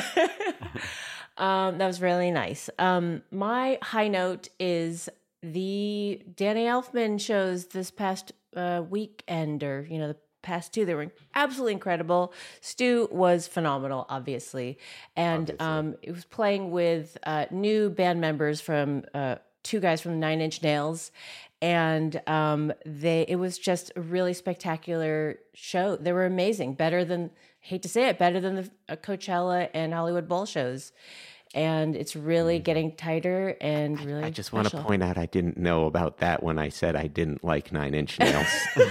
That was really nice. My high note is the Danny Elfman shows this past weekend, or the past two. They were absolutely incredible. Stu was phenomenal, obviously, and it was playing with new band members from two guys from Nine Inch Nails, and it was just a really spectacular show. They were amazing, better than the Coachella and Hollywood Bowl shows. And it's really getting tighter and really I just want to point out I didn't know about that when I said I didn't like Nine Inch Nails.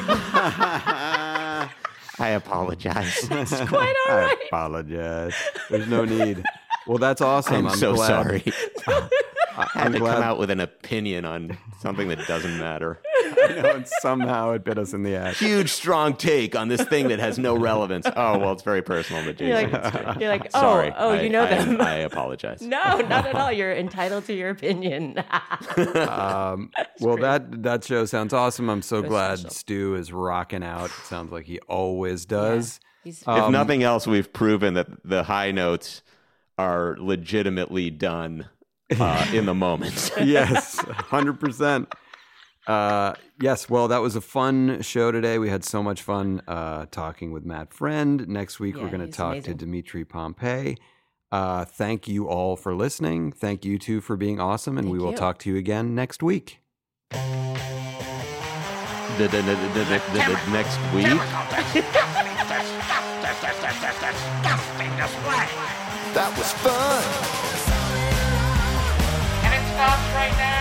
I apologize. It's quite all right. I apologize. There's no need. Well, that's awesome. I'm so glad. sorry. I had to glad. come out with an opinion on something that doesn't matter. I know, and somehow it bit us in the ass. Huge, strong take on this thing that has no relevance. Oh, well, it's very personal to Jason. You're like, oh, sorry. you know them. I apologize. No, not at all. You're entitled to your opinion. Well, that show sounds awesome. I'm so glad special. Stu is rocking out. It sounds like he always does. He's If nothing else, we've proven that the high notes are legitimately done in the moment. Yes, 100%. Yes, well, that was a fun show today. We had so much fun talking with Matt Friend. Next week, we're going to talk to Dimitri Pompey. Thank you all for listening. Thank you two for being awesome, and we will talk to you again next week. The next week? That was fun. And it stops right now.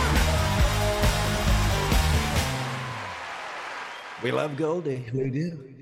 We love Goldie. We do.